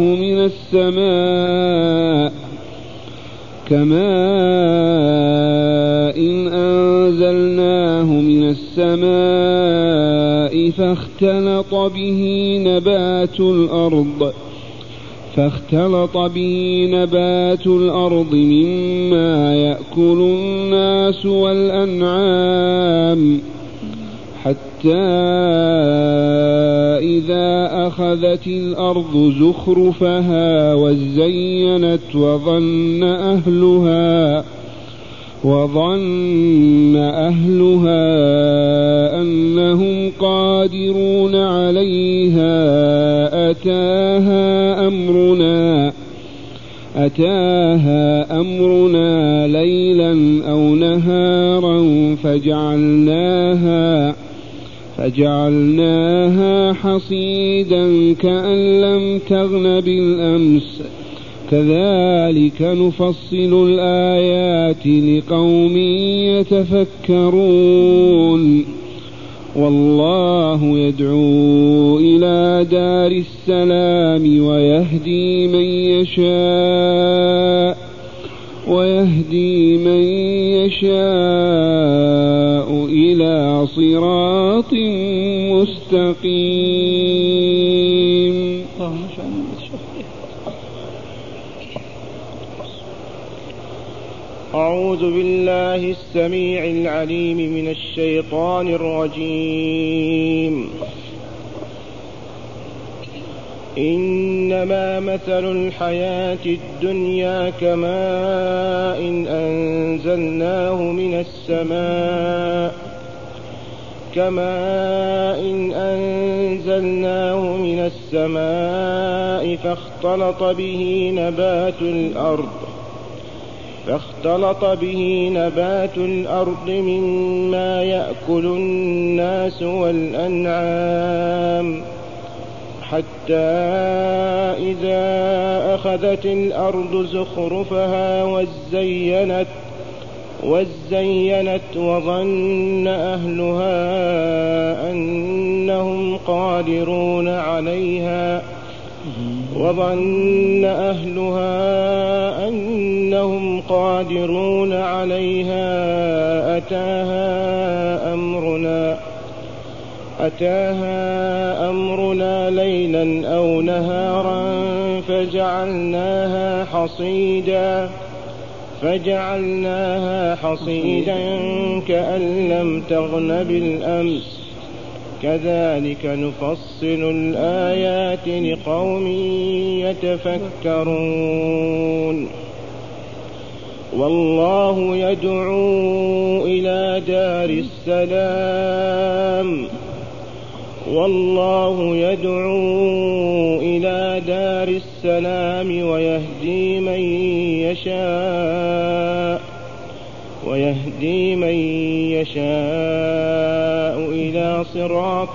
من السماء فاختلط به نبات الأرض مما يأكل الناس والأنعام، حتى إذا أخذت الأرض زخرفها وظن أهلها أنهم قادرون عليها أتاها أمرنا ليلا أو نهارا فجعلناها حصيدا كأن لم تغن بالأمس، كذلك نفصل الآيات لقوم يتفكرون. والله يدعو إلى دار السلام ويهدي من يشاء إلى صراط مستقيم. أعوذ بالله السميع العليم من الشيطان الرجيم. إنما مثل الحياة الدنيا كماء إن أنزلناه من السماء فاختلط به نبات الأرض مما يأكل الناس والأنعام، حتى إذا أخذت الأرض زخرفها وزينت وظن أهلها أنهم قادرون عليها أتاها أمرنا ليلا أو نهارا فجعلناها حصيدا كأن لم تغن بالأمس كذلك نفصل الآيات لقوم يتفكرون. والله يدعو إلى دار السلام ويهدي من يشاء إلى صراط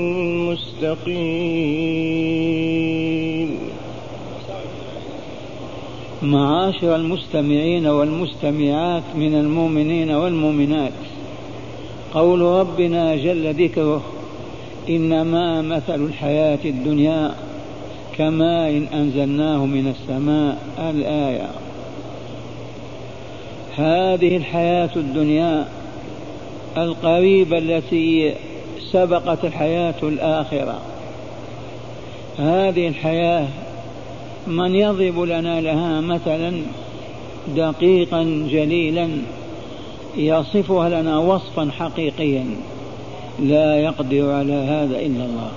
مستقيم. معاشر المستمعين والمستمعات من المؤمنين والمؤمنات، قول ربنا جل ذكره: إنما مثل الحياة الدنيا كماء أنزلناه من السماء. الآية. هذه الحياة الدنيا القريبة التي سبقت الحياة الآخرة، هذه الحياة من يضرب لنا لها مثلا دقيقا جليلا يصفها لنا وصفا حقيقيا؟ لا يقدر على هذا إلا الله،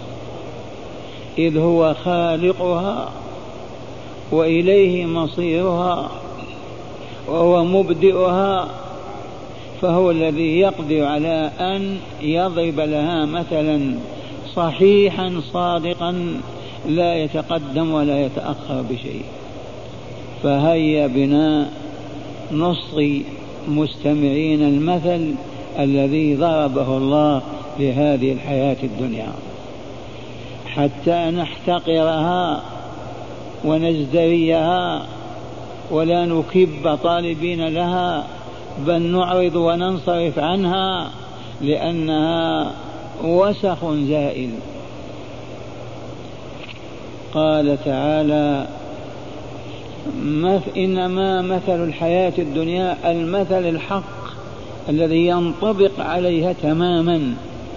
إذ هو خالقها وإليه مصيرها وهو مبدئها، فهو الذي يقدر على أن يضرب لها مثلا صحيحا صادقا لا يتقدم ولا يتأخر بشيء. فهيا بنا نصغي مستمعين المثل الذي ضربه الله لهذه الحياة الدنيا حتى نحتقرها ونزدريها ولا نكب طالبين لها، بل نعرض وننصرف عنها لأنها وسخ زائل. قال تعالى: إنما مثل الحياة الدنيا، المثل الحق الذي ينطبق عليها تماما،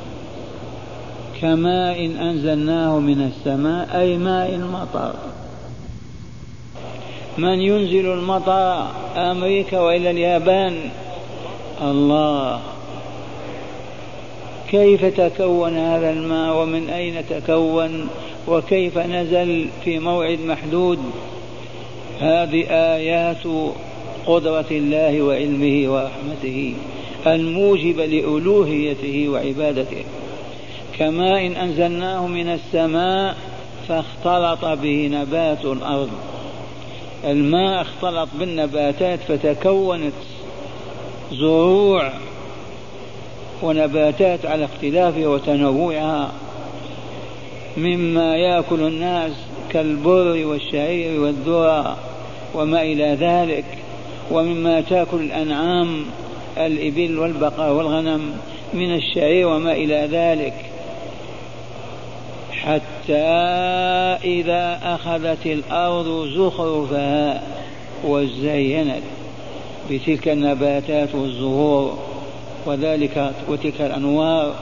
كماء أنزلناه من السماء، أي ماء المطر. من ينزل المطر؟ أمريكا وإلى اليابان؟ الله. كيف تكون هذا الماء ومن أين تكون وكيف نزل في موعد محدود؟ هذه آيات قدرة الله وعلمه ورحمته الموجبة لألوهيته وعبادته. كماء أنزلناه من السماء فاختلط به نبات الأرض، الماء اختلط بالنباتات فتكونت زروع ونباتات على اختلافها وتنوعها، مما يأكل الناس كالبر والشعير والذرة وما إلى ذلك، ومما تأكل الأنعام الإبل والبقر والغنم من الشعير وما إلى ذلك، حتى إذا أخذت الأرض زخرفها وزينت بتلك النباتات والزهور وتلك الأنوار،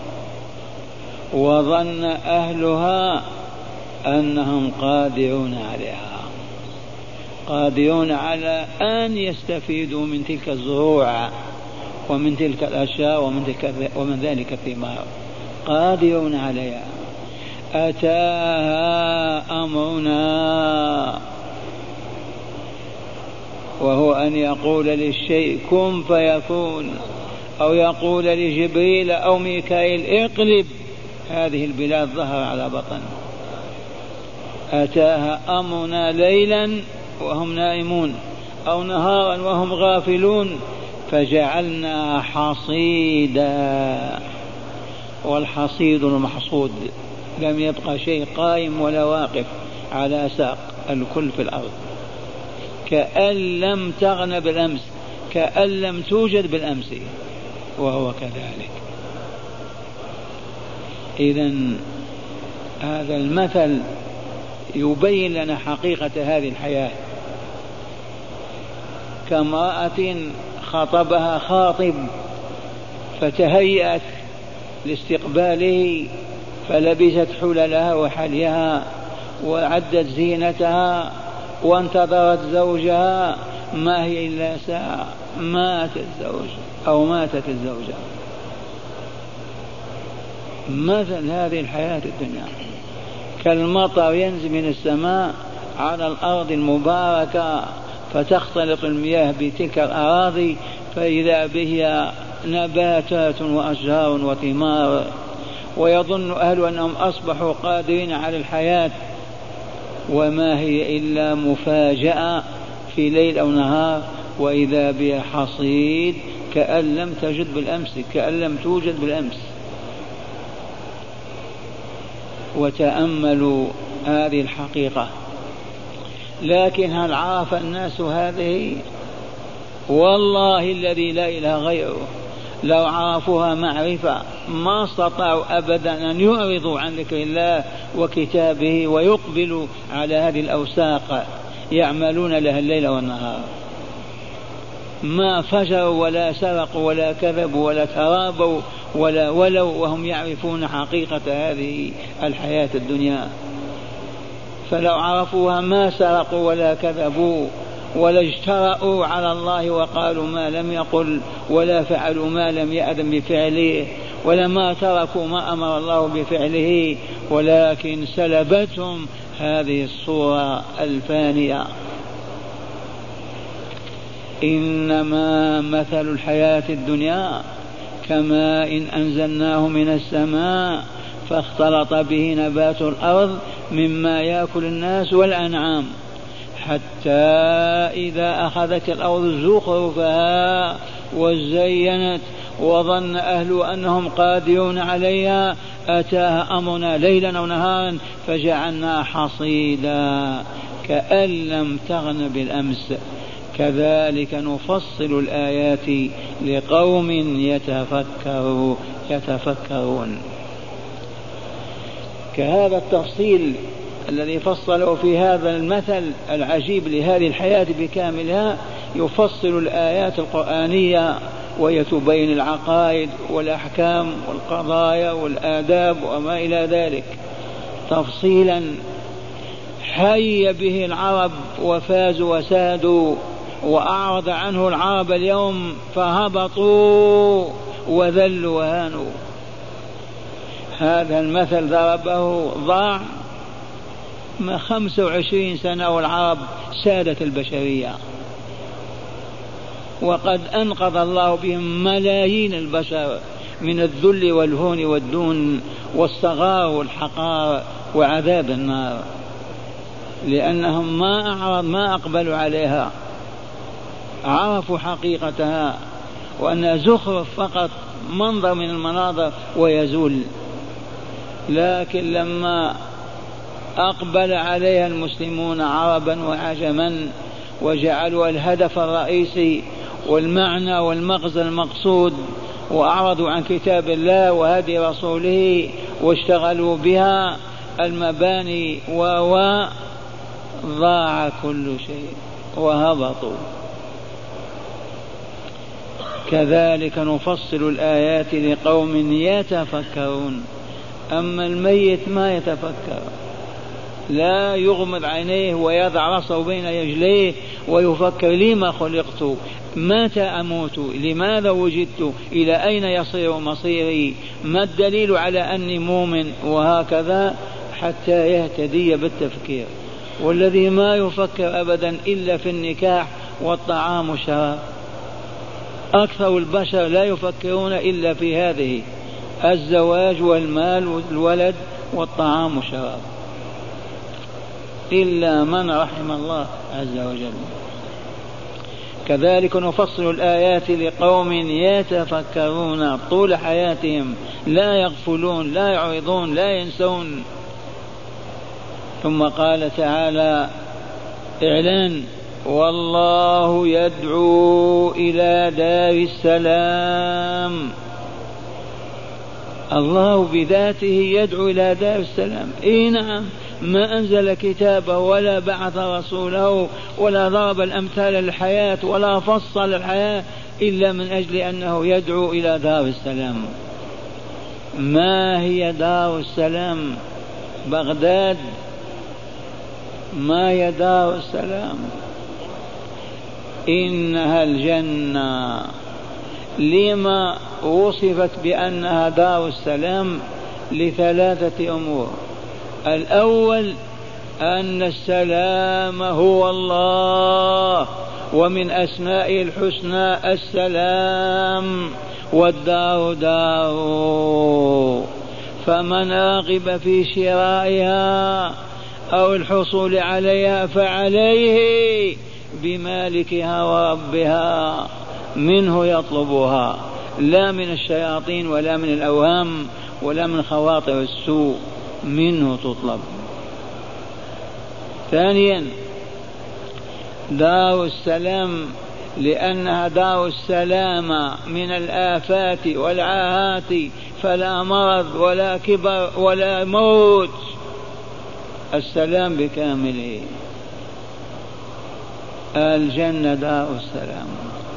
وظن أهلها أنهم قادرون على أن يستفيدوا من تلك الزروع ومن تلك الأشياء ومن ذلك الثمار، قادرون عليها. أتاها أمرنا، وهو أن يقول للشيء كن فيكون، أو يقول لجبريل أو ميكائيل اقلب هذه البلاد ظهر على بطن. أتاها أمرنا ليلا وهم نائمون أو نهارا وهم غافلون فجعلنا حصيدا. والحصيد المحصود، لم يبقى شيء قائم ولا واقف على ساق، الكل في الأرض، كأن لم تغن بالأمس، كأن لم توجد بالأمس، وهو كذلك. إذن هذا المثل يبين لنا حقيقة هذه الحياة، كامرأة خطبها خاطب فتهيأت لاستقباله، فلبست حللها وحليها وعدت زينتها وانتظرت زوجها، ما هي إلا ساعة مات الزوج أو ماتت الزوجة. مثل هذه الحياة الدنيا كالمطر ينزل من السماء على الأرض المباركة فتختلط المياه بتلك الأراضي فإذا بها نباتات وأشجار وثمار، ويظن أهل أنهم أصبحوا قادرين على الحياة، وما هي إلا مفاجأة في ليل أو نهار، وإذا بها حصيد كأن لم تجد بالأمس، كأن لم توجد بالأمس. وتأملوا هذه الحقيقة. لكن هل عرف الناس هذه؟ والله الذي لا إله غيره لو عرفوها معرفة ما استطاعوا أبدا أن يعرضوا عن ذكر الله وكتابه ويقبلوا على هذه الأوساق يعملون لها الليل والنهار. ما فجروا ولا سرقوا ولا كذبوا ولا ترابوا ولا ولوا وهم يعرفون حقيقة هذه الحياة الدنيا. فلو عرفوها ما سرقوا ولا كذبوا ولا اجترأوا على الله وقالوا ما لم يقل ولا فعلوا ما لم يأذن بفعله ولما تركوا ما أمر الله بفعله، ولكن سلبتهم هذه الصورة الفانية. إنما مثل الحياة الدنيا كماء إن أنزلناه من السماء فاختلط به نبات الأرض مما يأكل الناس والأنعام حتى إذا أخذت الأرض زخرفها وزينت وظن أهل أنهم قادرون عليها أتاها أمرنا ليلا ونهارا فجعلنا حصيدا كأن لم تغن بالأمس كذلك نفصل الآيات لقوم يتفكرون. كهذا التفصيل الذي فصله في هذا المثل العجيب لهذه الحياة بكاملها يفصل الآيات القرآنية ويتبين العقائد والأحكام والقضايا والآداب وما إلى ذلك تفصيلا حي به العرب وفازوا وسادوا، وأعرض عنه العرب اليوم فهبطوا وذلوا وهانوا. هذا المثل ضربه ضاع ما 25 سنة والعرب سادة البشرية، وقد أنقذ الله بهم ملايين البشر من الذل والهون والدون والصغار والحقار وعذاب النار، لأنهم ما أقبلوا عليها، عرفوا حقيقتها وأنها زخرف فقط منظر من المناظر ويزول. لكن لما أقبل عليها المسلمون عربا وعجما وجعلوا الهدف الرئيسي والمعنى والمغزى المقصود وأعرضوا عن كتاب الله وهدي رسوله واشتغلوا بها المباني ضاع كل شيء وهبطوا. كذلك نفصل الآيات لقوم يتفكرون. أما الميت ما يتفكر، لا يغمض عينيه ويضع رأسه بين رجليه ويفكر لما خلقت، متى أموت، لماذا وجدت، إلى أين يصير مصيري، ما الدليل على أني مؤمن، وهكذا حتى يهتدي بالتفكير. والذي ما يفكر أبدا إلا في النكاح والطعام والشراب. أكثر البشر لا يفكرون إلا في هذه: الزواج والمال والولد والطعام والشراب، إلا من رحم الله عز وجل. كذلك نفصل الآيات لقوم يتفكرون طول حياتهم، لا يغفلون، لا يعرضون، لا ينسون. ثم قال تعالى إعلان: والله يدعو إلى دار السلام. الله بذاته يدعو إلى دار السلام. نعم، ما أنزل كتابه ولا بعث رسوله ولا ضرب الأمثال للحياة ولا فصل الحياة إلا من أجل أنه يدعو إلى دار السلام. ما هي دار السلام؟ بغداد. ما هي دار السلام؟ إنها الجنة. لما وصفت بأنها دار السلام؟ لثلاثة أمور. الأول أن السلام هو الله، ومن أسمائه الحسنى السلام، والدار دار، فمن راغب في شرائها أو الحصول عليها فعليه بمالكها وربها، منه يطلبها، لا من الشياطين ولا من الأوهام ولا من خواطر السوء، منه تطلب. ثانيا دار السلام لأنها دار السلامة من الآفات والعاهات، فلا مرض ولا كبر ولا موت، السلام بكامله. الجنة دار السلام.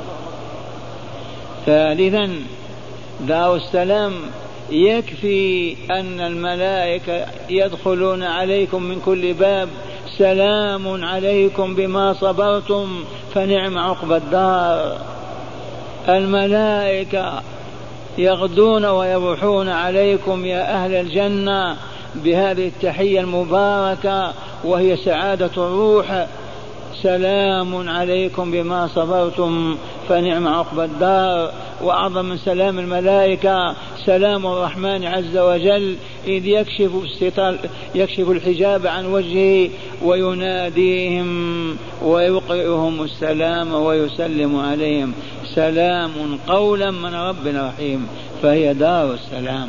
ثالثا دار السلام يكفي أن الملائكة يدخلون عليكم من كل باب سلام عليكم بما صبرتم فنعم عقبى الدار. الملائكة يغدون ويروحون عليكم يا أهل الجنة بهذه التحية المباركة وهي سعادة الروح، سلام عليكم بما صبرتم فنعم عقبى الدار. وأعظم من سلام الملائكة سلام الرحمن عز وجل، إذ يكشف الحجاب عن وجهه ويناديهم ويقرئهم السلام ويسلم عليهم، سلام قولا من رب رحيم، فهي دار السلام.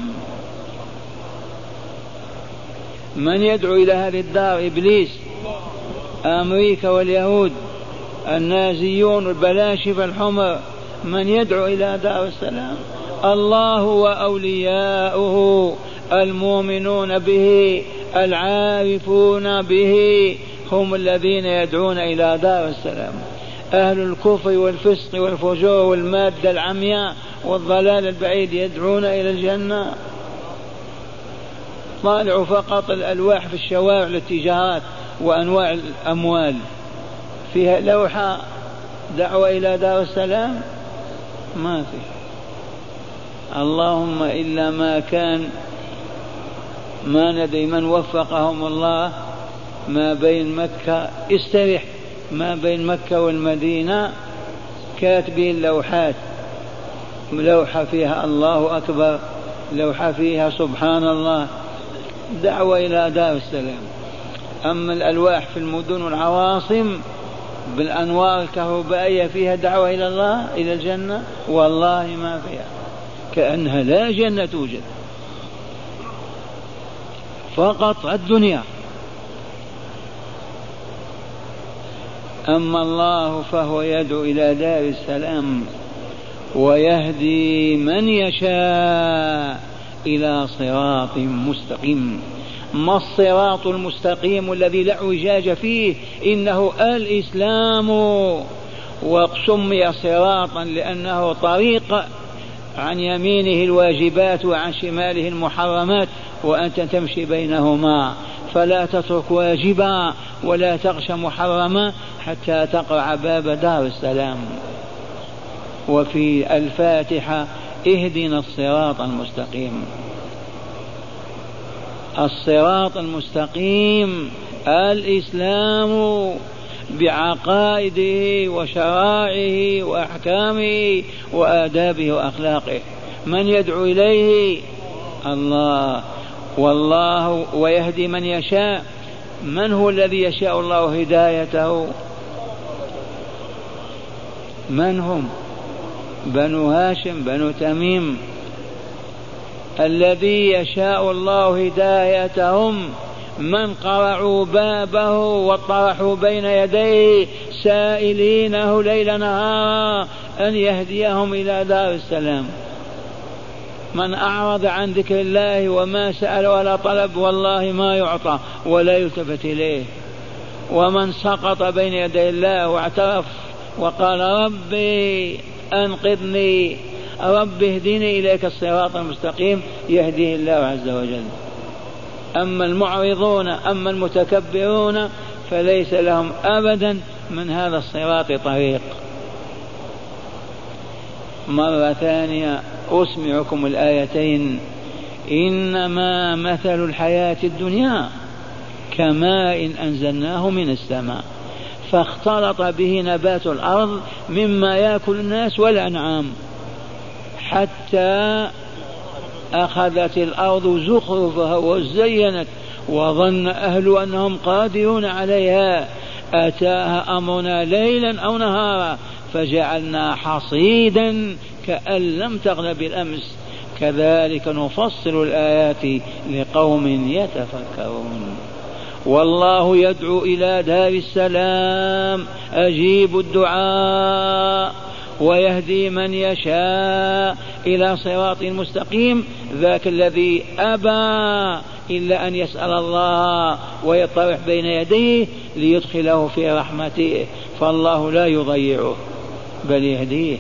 من يدعو إلى هذه الدار؟ إبليس، أمريكا واليهود، النازيون البلاشفة الحمر. من يدعو إلى دار السلام؟ الله وأولياؤه المؤمنون به العارفون به هم الذين يدعون إلى دار السلام. أهل الكفر والفسق والفجور والمادة العمياء والضلال البعيد يدعون إلى الجنة. طالعوا فقط الألواح في الشوارع للتجارات وأنواع الأموال فيها لوحة دعوة إلى دار السلام؟ ما في. اللهم إلا ما كان، ما ندري من وفقهم الله، ما بين مكة استرح، ما بين مكة والمدينة كاتبين اللوحات، لوحة فيها الله أكبر، لوحة فيها سبحان الله، دعوة إلى دار السلام. أما الألواح في المدن والعواصم بالأنوار الكهربائية فيها دعوة إلى الله إلى الجنة؟ والله ما فيها، كأنها لا جنة توجد، فقط الدنيا. أما الله فهو يدعو إلى دار السلام ويهدي من يشاء إلى صراط مستقيم. ما الصراط المستقيم الذي لا اعوجاج فيه؟ إنه الإسلام، وسمي صراطا لأنه طريق عن يمينه الواجبات وعن شماله المحرمات، وأنت تمشي بينهما، فلا تترك واجبا ولا تغش محرما حتى تقرع باب دار السلام. وفي الفاتحة اهدنا الصراط المستقيم. الصراط المستقيم الإسلام بعقائده وشرائعه وأحكامه وآدابه وأخلاقه. من يدعو إليه؟ الله. والله ويهدي من يشاء. من هو الذي يشاء الله هدايته؟ من هم؟ بنو هاشم، بنو تميم. الذي يشاء الله هدايتهم من قرعوا بابه وطرحوا بين يديه سائلينه ليل نهارا أن يهديهم إلى دار السلام. من أعرض عن ذكر الله وما سأل ولا طلب والله ما يعطى ولا يلتفت إليه. ومن سقط بين يدي الله واعترف وقال ربي أنقذني رب اهدني إليك الصراط المستقيم يهديه الله عز وجل. أما المعرضون أما المتكبرون فليس لهم أبدا من هذا الصراط طريق. مرة ثانية أسمعكم الآيتين: إنما مثل الحياة الدنيا كماء أنزلناه من السماء فاختلط به نبات الأرض مما يأكل الناس والأنعام حتى أخذت الأرض زخرفها وزينت وظن أهل أنهم قادرون عليها أتاها أمرنا ليلا أو نهارا فجعلنا حصيدا كأن لم تغن بالأمس كذلك نفصل الآيات لقوم يتفكرون. والله يدعو إلى دار السلام أجيبوا الدعاء ويهدي من يشاء إلى صراط مستقيم ذاك الذي أبى إلا أن يسأل الله ويطرح بين يديه ليدخله في رحمته فالله لا يضيعه بل يهديه.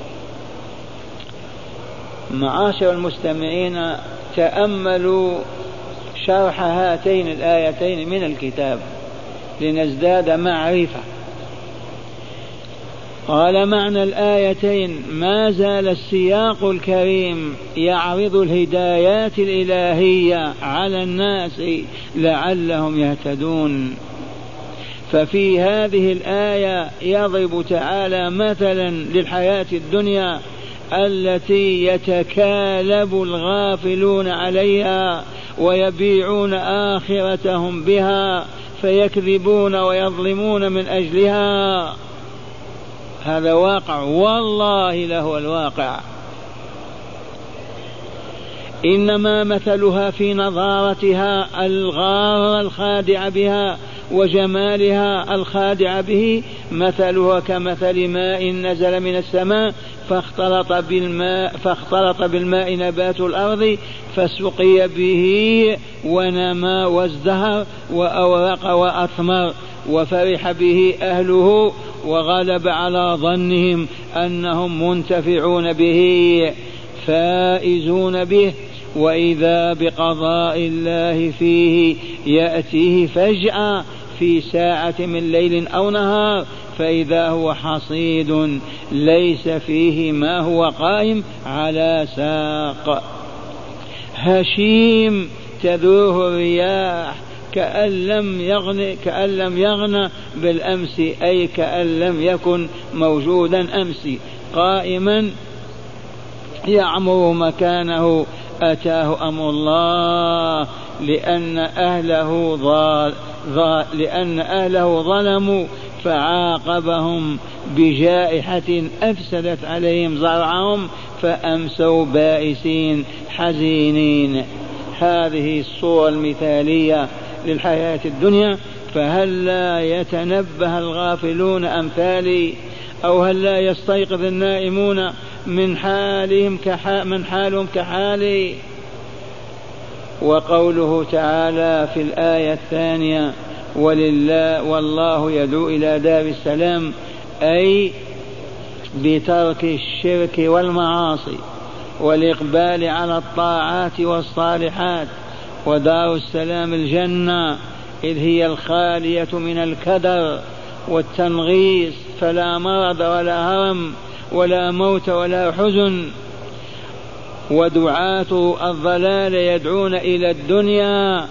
معاشر المستمعين تأملوا شرح هاتين الآيتين من الكتاب لنزداد معرفة. قال معنى الآيتين: ما زال السياق الكريم يعرض الهدايات الإلهية على الناس لعلهم يهتدون. ففي هذه الآية يضرب تعالى مثلا للحياة الدنيا التي يتكالب الغافلون عليها ويبيعون آخرتهم بها فيكذبون ويظلمون من أجلها. هذا واقع والله له الواقع. إنما مثلها في نظارتها الغارة الخادعة بها وجمالها الخادع به مثلها كمثل ماء نزل من السماء فاختلط بالماء نبات الأرض فسقي به ونمى وازدهر وأورق وأثمر وفرح به أهله وغلب على ظنهم أنهم منتفعون به فائزون به وإذا بقضاء الله فيه يأتيه فجأة في ساعة من ليل أو نهار فإذا هو حصيد ليس فيه ما هو قائم على ساق هشيم تذوه الرياح كأن لم يغن بالأمس أي كأن لم يكن موجودا أمس قائما يعمر مكانه أتاه أمر الله لأن أهله ظلموا فعاقبهم بجائحة أفسدت عليهم زرعهم فأمسوا بائسين حزينين. هذه الصورة المثالية للحياة الدنيا. فهل لا يتنبه الغافلون أمثالي أو هل لا يستيقظ النائمون من حالهم كحالي؟ وقوله تعالى في الآية الثانية والله يدعو إلى دار السلام أي بترك الشرك والمعاصي والإقبال على الطاعات والصالحات. ودار السلام الجنة إذ هي الخالية من الكدر والتنغيص فلا مرض ولا هرم ولا موت ولا حزن. ودعاة الضلال يدعون إلى الدنيا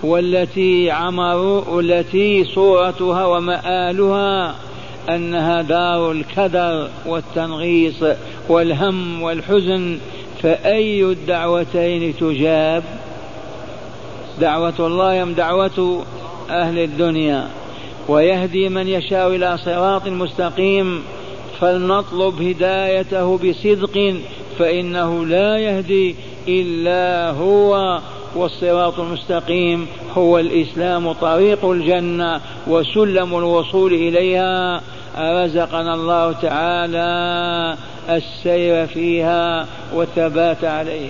والتي صورتها ومآلها أنها دار الكدر والتنغيص والهم والحزن. فأي الدعوتين تجاب؟ دعوة الله أم دعوة أهل الدنيا؟ ويهدي من يشاء إلى صراط مستقيم فلنطلب هدايته بصدق فإنه لا يهدي إلا هو. والصراط المستقيم هو الإسلام طريق الجنة وسلم الوصول إليها. رزقنا الله تعالى السير فيها والثبات عليه.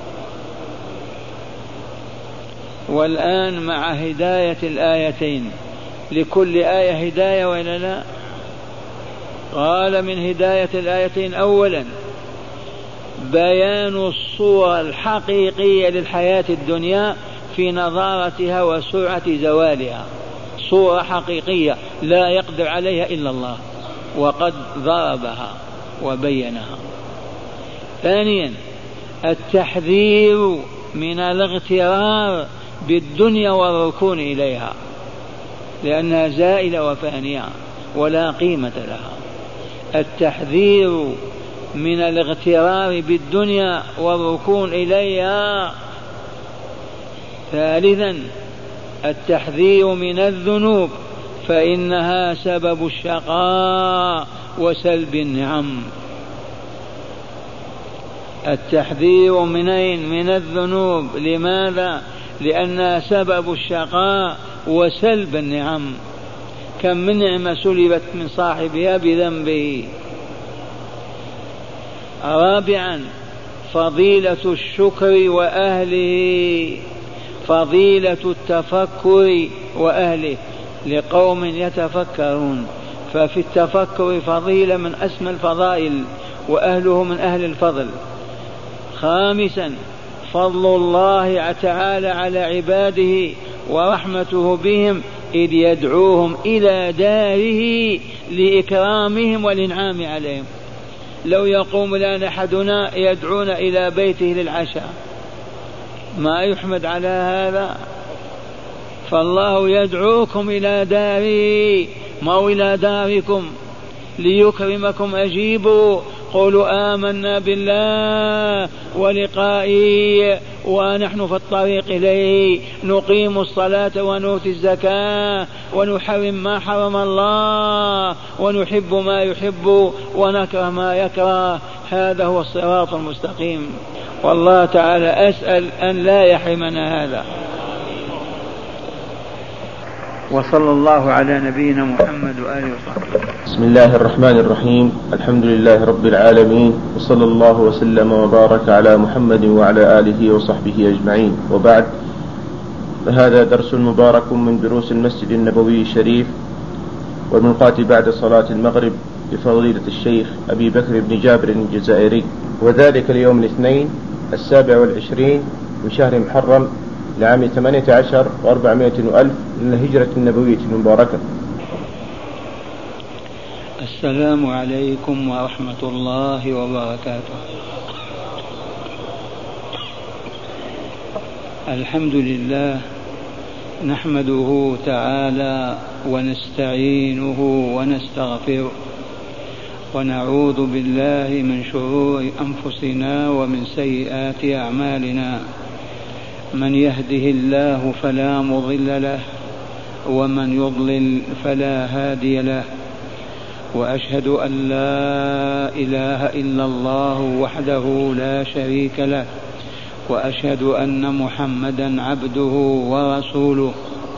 والآن مع هداية الآيتين، لكل آية هداية وإلا لا؟ قال من هداية الآيتين أولا بيان الصورة الحقيقية للحياة الدنيا في نظارتها وسرعة زوالها، صورة حقيقية لا يقدر عليها إلا الله، وقد ضربها وبينها. ثانيا التحذير من الاغترار بالدنيا والركون إليها، لأنها زائلة وفانية ولا قيمة لها. التحذير من الاغترار بالدنيا والركون إليها. ثالثا التحذير من الذنوب، فإنها سبب الشقاء وسلب النعم. التحذير من الذنوب، لماذا؟ لأنها سبب الشقاء وسلب النعم. كم من نعمة سلبت من صاحبها بذنبه. رابعا فضيلة الشكر وأهله، فضيلة التفكر وأهله لقوم يتفكرون، ففي التفكر فضيلة من أسمى الفضائل، وأهله من أهل الفضل. خامسا فضل الله تعالى على عباده ورحمته بهم إذ يدعوهم إلى داره لإكرامهم والإنعام عليهم. لو يقوم لنا أحدنا يدعونا إلى بيته للعشاء ما يحمد على هذا؟ فالله يدعوكم إلى داره ما إلى داركم ليكرمكم. أجيبوا قولوا آمنا بالله ولقائه ونحن في الطريق إليه، نقيم الصلاة ونؤتي الزكاة ونحرم ما حرم الله ونحب ما يحب ونكره ما يكره. هذا هو الصراط المستقيم، والله تعالى أسأل أن لا يحرمنا هذا. وصلى الله على نبينا محمد وآله وصحبه. بسم الله الرحمن الرحيم. الحمد لله رب العالمين، وصلى الله وسلم وبارك على محمد وعلى آله وصحبه أجمعين، وبعد، فهذا درس مبارك من دروس المسجد النبوي الشريف، والملقاة بعد صلاة المغرب بفضيلة الشيخ أبي بكر بن جابر الجزائري، وذلك اليوم الاثنين 27 من شهر محرم لعام 18 و400 ألف من الهجرة النبوية المباركة. السلام عليكم ورحمة الله وبركاته. الحمد لله نحمده تعالى ونستعينه ونستغفره، ونعوذ بالله من شرور أنفسنا ومن سيئات أعمالنا. من يهده الله فلا مضل له، ومن يضلل فلا هادي له. وأشهد أن لا إله إلا الله وحده لا شريك له، وأشهد أن محمدا عبده ورسوله،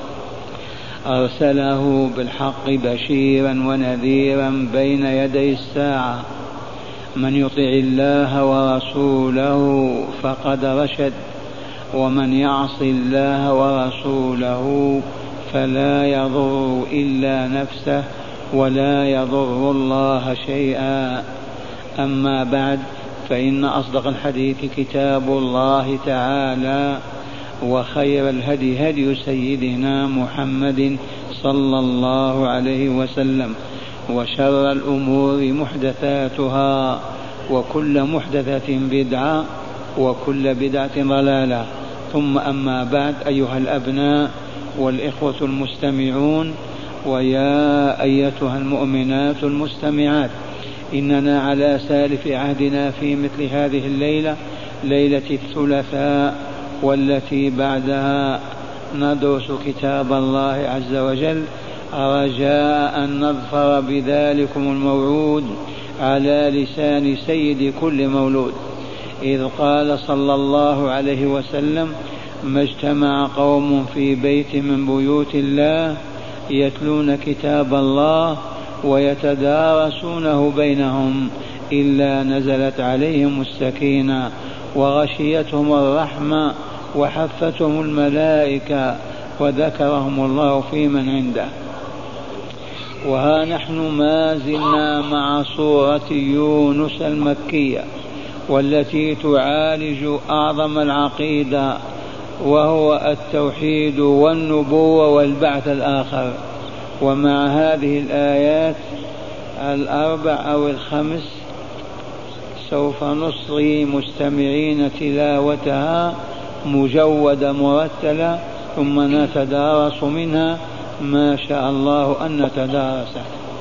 أرسله بالحق بشيرا ونذيرا بين يدي الساعة. من يطع الله ورسوله فقد رشد، ومن يعص الله ورسوله فلا يضر إلا نفسه ولا يضر الله شيئا. أما بعد، فإن أصدق الحديث كتاب الله تعالى، وخير الهدي هدي سيدنا محمد صلى الله عليه وسلم، وشر الأمور محدثاتها، وكل محدثة بدعة، وكل بدعة ضلالة. ثم أما بعد، أيها الأبناء والإخوة المستمعون، ويا أيتها المؤمنات المستمعات، إننا على سالف عهدنا في مثل هذه الليلة، ليلة الثلاثاء والتي بعدها، ندرس كتاب الله عز وجل رجاء أن نظفر بذلكم الموعود على لسان سيد كل مولود، إذ قال صلى الله عليه وسلم: ما اجتمع قوم في بيت من بيوت الله يتلون كتاب الله ويتدارسونه بينهم إلا نزلت عليهم السكينة وغشيتهم الرحمة وحفتهم الملائكة وذكرهم الله في من عنده. وها نحن ما زلنا مع سورة يونس المكية، والتي تعالج أعظم العقيدة وهو التوحيد والنبوة والبعث الآخر. ومع هذه الآيات الأربع أو الخمس سوف نصغي مستمعين تلاوتها مجودة مرتلة، ثم نتدارس منها ما شاء الله أن نتدارسه.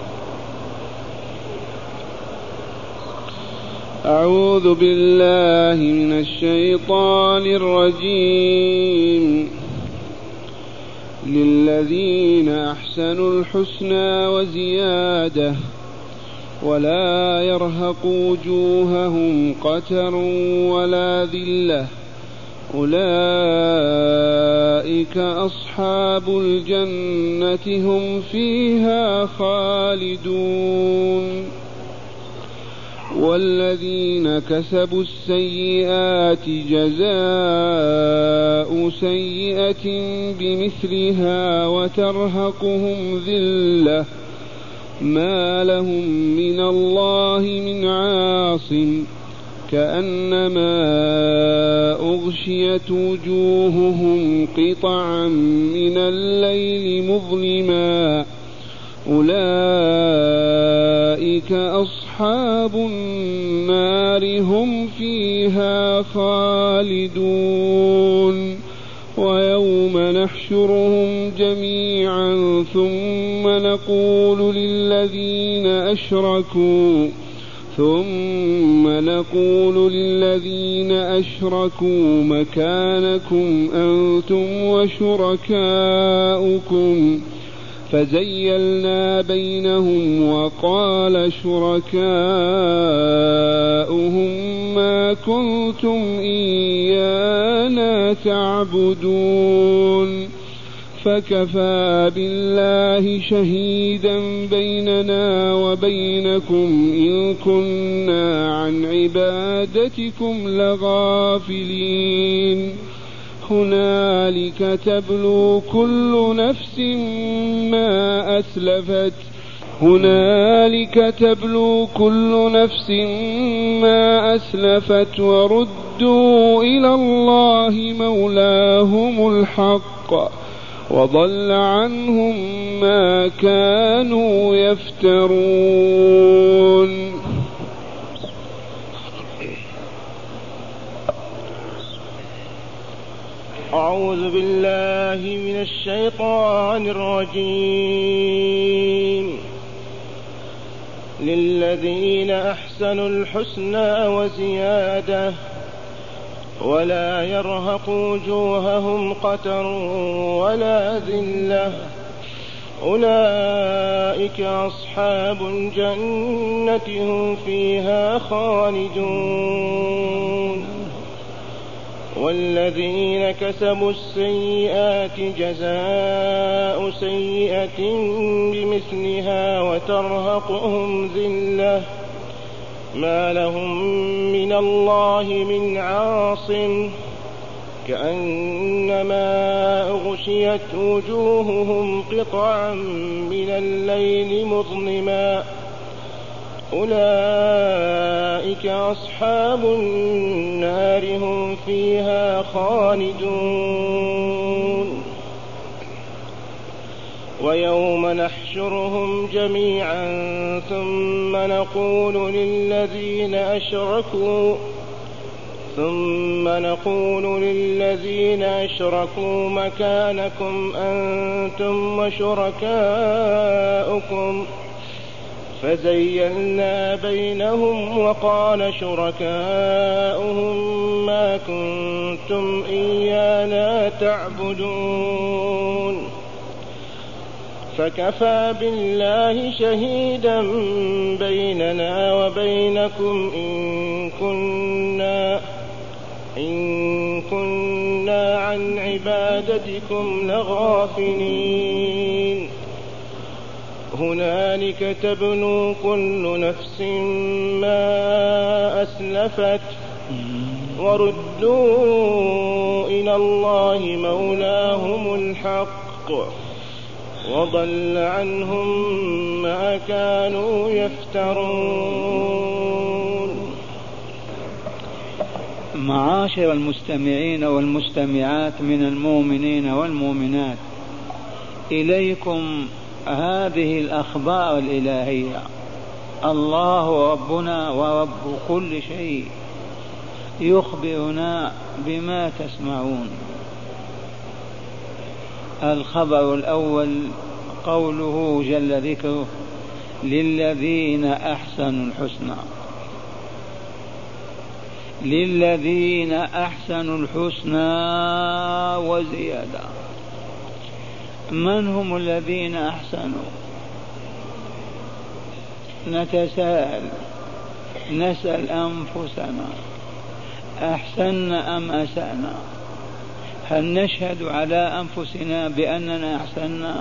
أعوذ بالله من الشيطان الرجيم. للذين أحسنوا الحسنى وزيادة ولا يرهق وجوههم قتر ولا ذلة أولئك أصحاب الجنة هم فيها خالدون. والذين كسبوا السيئات جزاء سيئة بمثلها وترهقهم ذلة ما لهم من الله من عاصم كأنما أغشيت وجوههم قطعا من الليل مظلما أولئك أصحاب النار هم فيها خالدون. ويوم نحشرهم جميعا ثم نقول للذين أشركوا مكانكم أنتم وشركاؤكم فزيلنا بينهم وقال شركاؤهم ما كنتم إيانا تعبدون فكفى بالله شهيدا بيننا وبينكم إن كنا عن عبادتكم لغافلين. هنالك تبلو كل نفس ما أسلفت وردوا إلى الله مولاهم الحق وضل عنهم ما كانوا يفترون. أعوذ بالله من الشيطان الرجيم. للذين أحسنوا الحسنى وزيادة ولا يرهق وجوههم قتر ولا ذلة أولئك أصحاب الجنة هم فيها خالدون. والذين كسبوا السيئات جزاء سيئة بمثلها وترهقهم ذلة ما لهم من الله من عاصم كأنما أغشيت وجوههم قطعا من الليل مظلما أولئك أصحاب النار هم فيها خالدون. ويوم نحشرهم جميعا ثم نقول للذين أشركوا مكانكم أنتم وشركاؤكم فزيلنا بينهم وقال شركاؤهم ما كنتم إيانا تعبدون فكفى بالله شهيدا بيننا وبينكم إن كنا عن عبادتكم لغافلين. هنالك تبلو كل نفس ما أسلفت وردوا إلى الله مولاهم الحق وضل عنهم ما كانوا يفترون. معاشر المستمعين والمستمعات من المؤمنين والمؤمنات، إليكم هذه الأخبار الإلهية. الله ربنا ورب كل شيء يخبرنا بما تسمعون. الخبر الأول قوله جل ذكره: للذين أحسنوا الحسنى. للذين أحسنوا الحسنى وزيادة. من هم الذين أحسنوا؟ نتساءل، نسأل أنفسنا: أحسنا أم أسأنا؟ هل نشهد على أنفسنا بأننا أحسنا؟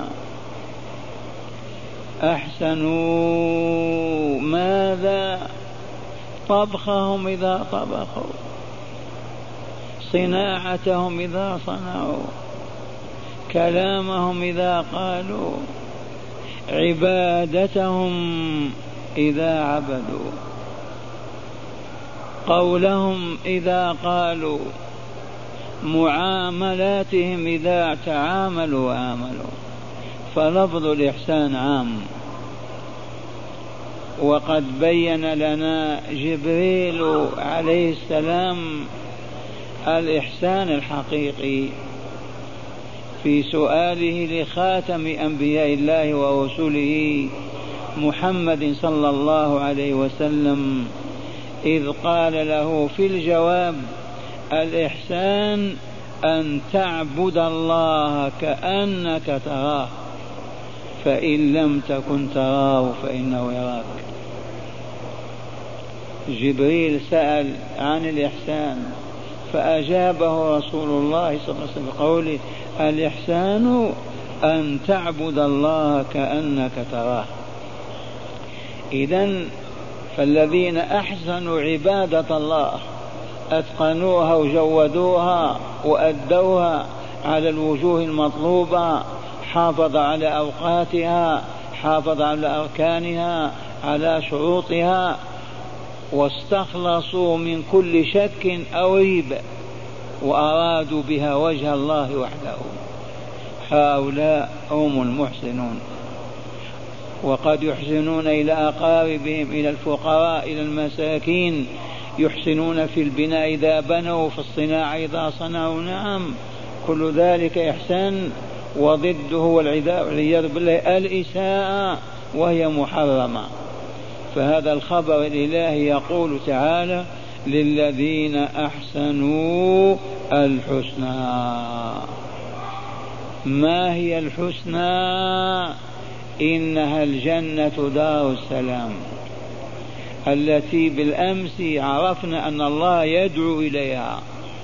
أحسنوا ماذا؟ طبخهم إذا طبخوا، صناعتهم إذا صنعوا، كلامهم إذا قالوا، عبادتهم إذا عبدوا، قولهم إذا قالوا، معاملاتهم إذا تعاملوا وعاملوا. فلفظ الإحسان عام، وقد بين لنا جبريل عليه السلام الإحسان الحقيقي في سؤاله لخاتم أنبياء الله ورسله محمد صلى الله عليه وسلم، إذ قال له في الجواب: الإحسان أن تعبد الله كأنك تراه، فإن لم تكن تراه فإنه يراك. جبريل سأل عن الإحسان فأجابه رسول الله صلى الله عليه وسلم بقوله: الإحسان أن تعبد الله كأنك تراه. إذن فالذين أحسنوا عبادة الله، أتقنوها وجودوها وأدوها على الوجوه المطلوبة، حافظ على أوقاتها، حافظ على أركانها، على شروطها، واستخلصوا من كل شك أو ريب، وأرادوا بها وجه الله وحده، هؤلاء هم المحسنون. وقد يحسنون إلى أقاربهم، إلى الفقراء، إلى المساكين، يحسنون في البناء إذا بنوا، في الصناعة إذا صنعوا. نعم، كل ذلك إحسان، وضده والعياذ بالله الإساءة، وهي محرمة. فهذا الخبر الإلهي يقول تعالى: للذين أحسنوا الحسنى. ما هي الحسنى؟ إنها الجنة دار السلام، التي بالأمس عرفنا أن الله يدعو إليها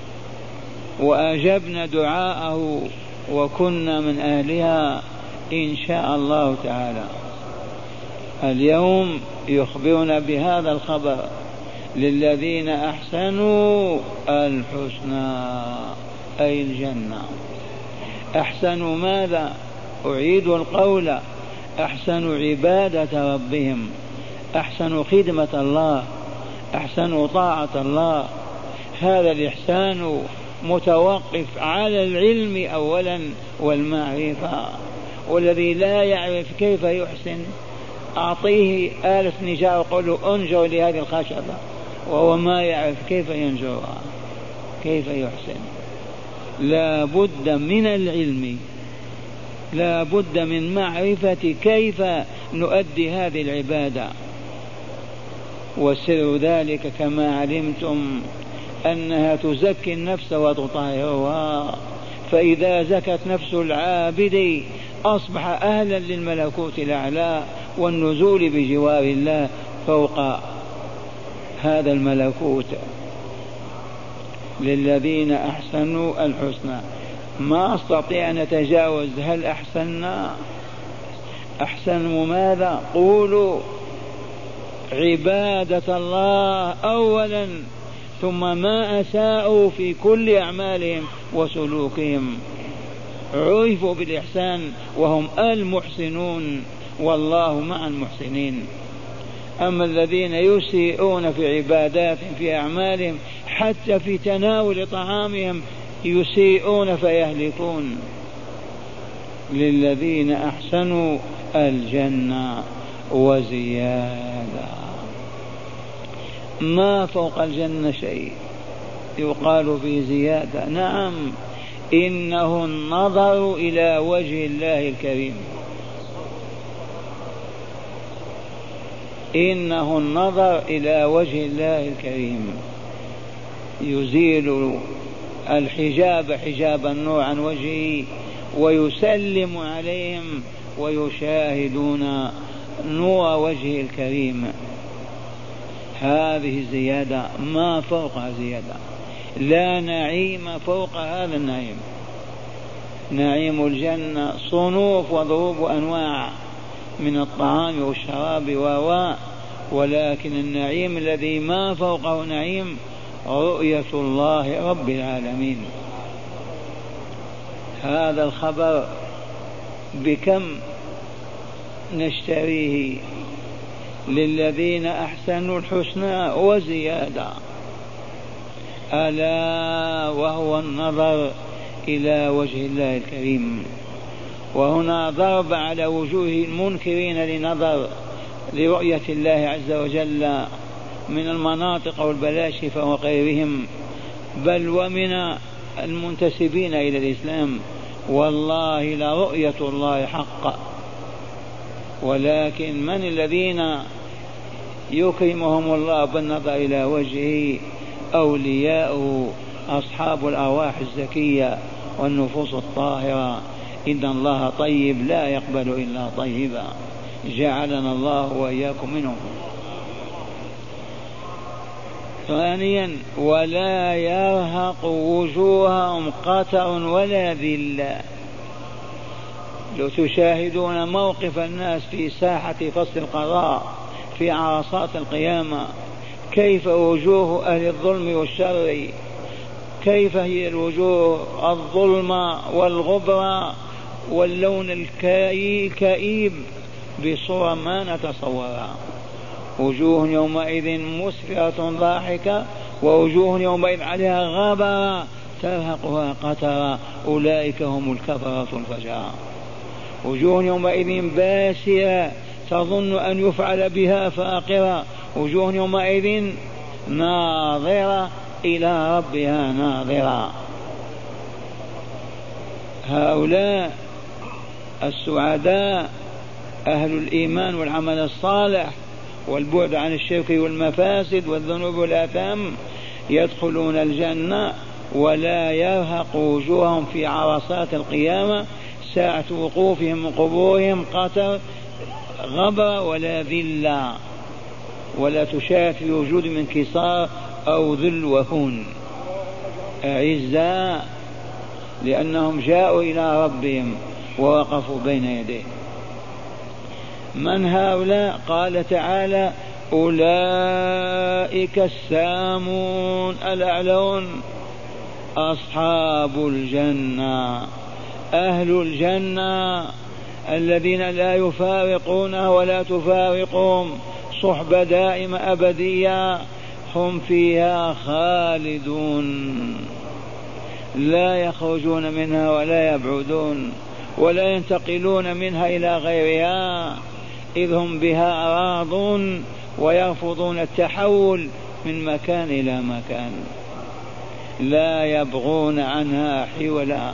وأجبنا دعاءه وكنا من أهلها إن شاء الله تعالى. اليوم يخبرنا بهذا الخبر: للذين أحسنوا الحسنى، أي الجنة. أحسنوا ماذا؟ أعيد القول: أحسنوا عبادة ربهم، أحسنوا خدمة الله، أحسنوا طاعة الله. هذا الإحسان متوقف على العلم أولا والمعرفة. والذي لا يعرف كيف يحسن أعطيه آلة نجار وقل له انجر لهذه الخشبة، وهو ما يعرف كيف ينجرها، كيف يحسن. لا بد من العلم، لا بد من معرفة كيف نؤدي هذه العبادة. وسر ذلك كما علمتم أنها تزكي النفس وتطهرها، فإذا زكت نفس العابد أصبح أهلا للملكوت الأعلى والنزول بجوار الله فوق هذا الملكوت. للذين أحسنوا الحسنى. ما أستطيع أن نتجاوز. هل أحسننا؟ أحسنوا ماذا؟ قولوا عبادة الله أولا، ثم ما أساءوا في كل أعمالهم وسلوكهم. عرفوا بالإحسان وهم المحسنون، والله مع المحسنين. أما الذين يسيئون في عباداتهم في أعمالهم حتى في تناول طعامهم يسيئون فيهلكون. للذين أحسنوا الجنة وزيادة، ما فوق الجنة شيء يقال في زيادة. نعم، إنه النظر إلى وجه الله الكريم، إنه النظر إلى وجه الله الكريم، يزيل الحجاب حجاب النور عن وجهه ويسلم عليهم ويشاهدون نور وجهه الكريم. هذه الزيادة ما فوقها زيادة، لا نعيم فوق هذا النعيم. نعيم الجنة صنوف وضروب وأنواع من الطعام والشراب ولكن النعيم الذي ما فوقه نعيم رؤية الله رب العالمين. هذا الخبر بكم نشتريه؟ للذين أحسنوا الحسنى وزيادة، ألا وهو النظر إلى وجه الله الكريم. وهنا ضرب على وجوه المنكرين لنظر لرؤية الله عز وجل من المناطق والبلاشفة وغيرهم، بل ومن المنتسبين إلى الإسلام. والله لرؤية الله حق، ولكن من الذين يكرمهم الله بالنظر إلى وجهه؟ أولياؤه، أصحاب الأرواح الزكية والنفوس الطاهرة. إن الله طيب لا يقبل إلا طيبا، جعلنا الله وإياكم منهم. ثانيا، ولا يرهق وجوههم قتر ولا ذلة. لو تشاهدون موقف الناس في ساحة فصل القضاء في عرصات القيامة، كيف وجوه أهل الظلم والشر، كيف هي الوجوه الظلمة والغبرة واللون الكئيب بصورة ما نتصورها. وجوه يومئذ مسفرة ضاحكة، ووجوه يومئذ عليها غبرة ترهقها قترة، أولئك هم الكفرة الفجرة. وجوه يومئذ باسرة تظن أن يفعل بها فاقرة، وجوه يومئذ ناظرة إلى ربها ناظرة. هؤلاء السعداء أهل الإيمان والعمل الصالح والبعد عن الشرك والمفاسد والذنوب والآثام يدخلون الجنة ولا يرهق وجوههم في عرصات القيامة ساعة وقوفهم وقبورهم قتر غبر ولا ذلة، ولا تشاهد في وجود من كسار أو ذل وهون. أعزاء لأنهم جاءوا إلى ربهم ووقفوا بين يديه. من هؤلاء؟ قال تعالى: أولئك السامون الأعلون، أصحاب الجنة، أهل الجنة الذين لا يفارقونها ولا تفارقهم، صحبة دائمة أبدية، هم فيها خالدون، لا يخرجون منها ولا يبعدون ولا ينتقلون منها إلى غيرها، إذ هم بها راضون ويرفضون التحول من مكان إلى مكان، لا يبغون عنها حولا،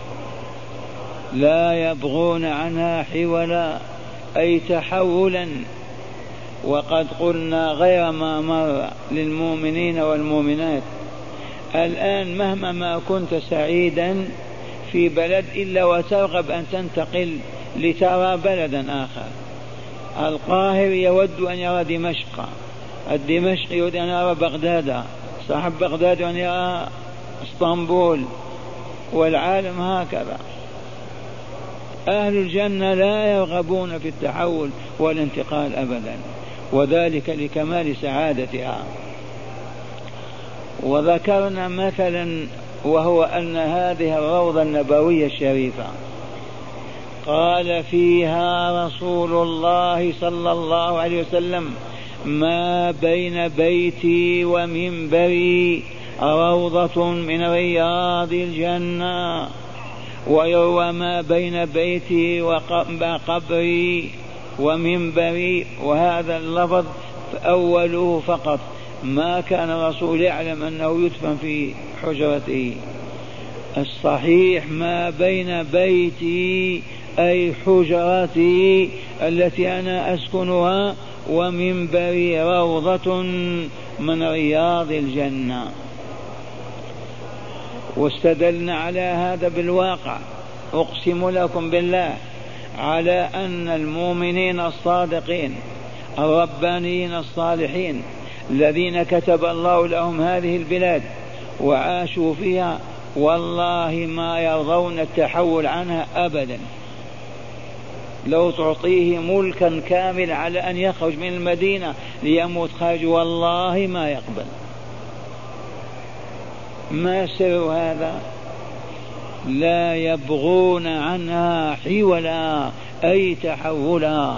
لا يبغون عنها حولا أي تحولا. وقد قلنا غير ما مر للمؤمنين والمؤمنات، الآن مهما ما كنت سعيدا في بلد إلا وترغب أن تنتقل لترى بلدا آخر. القاهر يود أن يرى دمشق، الدمشق يود أن يرى بغداد، صاحب بغداد أن يرى اسطنبول، والعالم هكذا. أهل الجنة لا يرغبون في التحول والانتقال أبدا، وذلك لكمال سعادتها. وذكرنا مثلا وهو أن هذه الروضة النبوية الشريفة قال فيها رسول الله صلى الله عليه وسلم: ما بين بيتي ومنبري روضة من رياض الجنة. ويروى ما بين بيتي وقبري ومنبري، وهذا اللفظ أوله فقط، ما كان الرسول يعلم أنه يدفن في حجرته. الصحيح ما بين بيتي أي حجرتي التي أنا أسكنها ومنبري روضة من رياض الجنة. واستدلنا على هذا بالواقع. أقسم لكم بالله على أن المؤمنين الصادقين الربانيين الصالحين الذين كتب الله لهم هذه البلاد وعاشوا فيها والله ما يرضون التحول عنها أبدا. لو تعطيه ملكا كامل على أن يخرج من المدينة ليموت خارج والله ما يقبل. ما سر هذا؟ لا يبغون عنها حولا أي تحولا.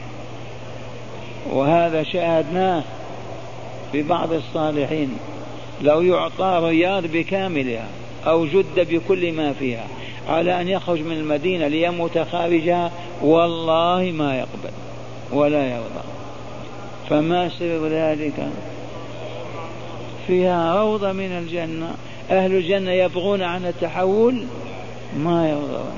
وهذا شاهدناه في بعض الصالحين، لو يعطى رياض بكاملها أو جد بكل ما فيها على أن يخرج من المدينة ليموت خارجها والله ما يقبل ولا يرضى. فما سر ذلك؟ فيها روضة من الجنة. أهل الجنة يبغون عن التحول ما يرضون.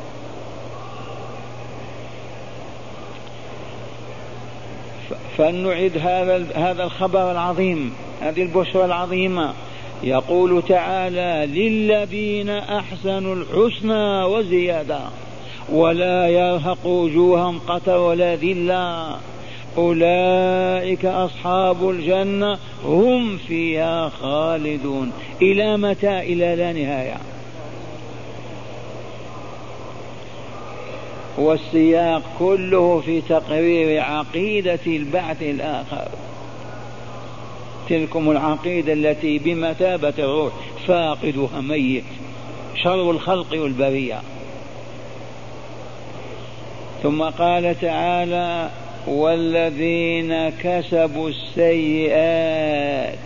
فلنعد هذا الخبر العظيم، هذه البشرى العظيمة. يقول تعالى: للذين أحسنوا الحسنى وزيادة ولا يرهق وجوههم قتر ولا ذلة أولئك أصحاب الجنة هم فيها خالدون. إلى متى؟ إلى لا نهاية. والسياق كله في تقرير عقيدة البعث الآخر، تلكم العقيدة التي بمثابة الروح فاقدها ميت، شر الخلق والبرية. ثم قال تعالى: والذين كسبوا السيئات.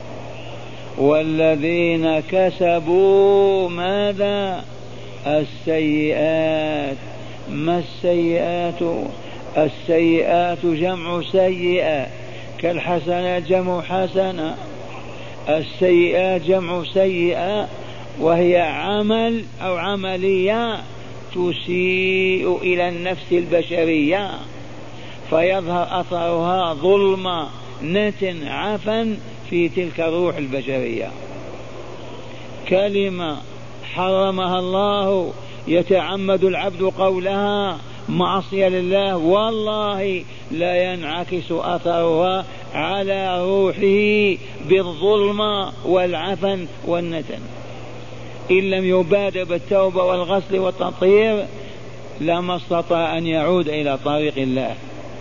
والذين كسبوا ماذا؟ السيئات. ما السيئات؟ السيئات جمع سيئة، كالحسنات جمع حسنة. السيئات جمع سيئة، وهي عمل أو عملية تسيء إلى النفس البشرية فيظهر أثرها ظلم نتن عفن في تلك الروح البشرية. كلمة حرمها الله يتعمد العبد قولها معصية لله، والله لا ينعكس أثرها على روحه بالظلم والعفن والنتن. إن لم يبادر بالتوبة والغسل والتطهير لما استطاع أن يعود إلى طريق الله.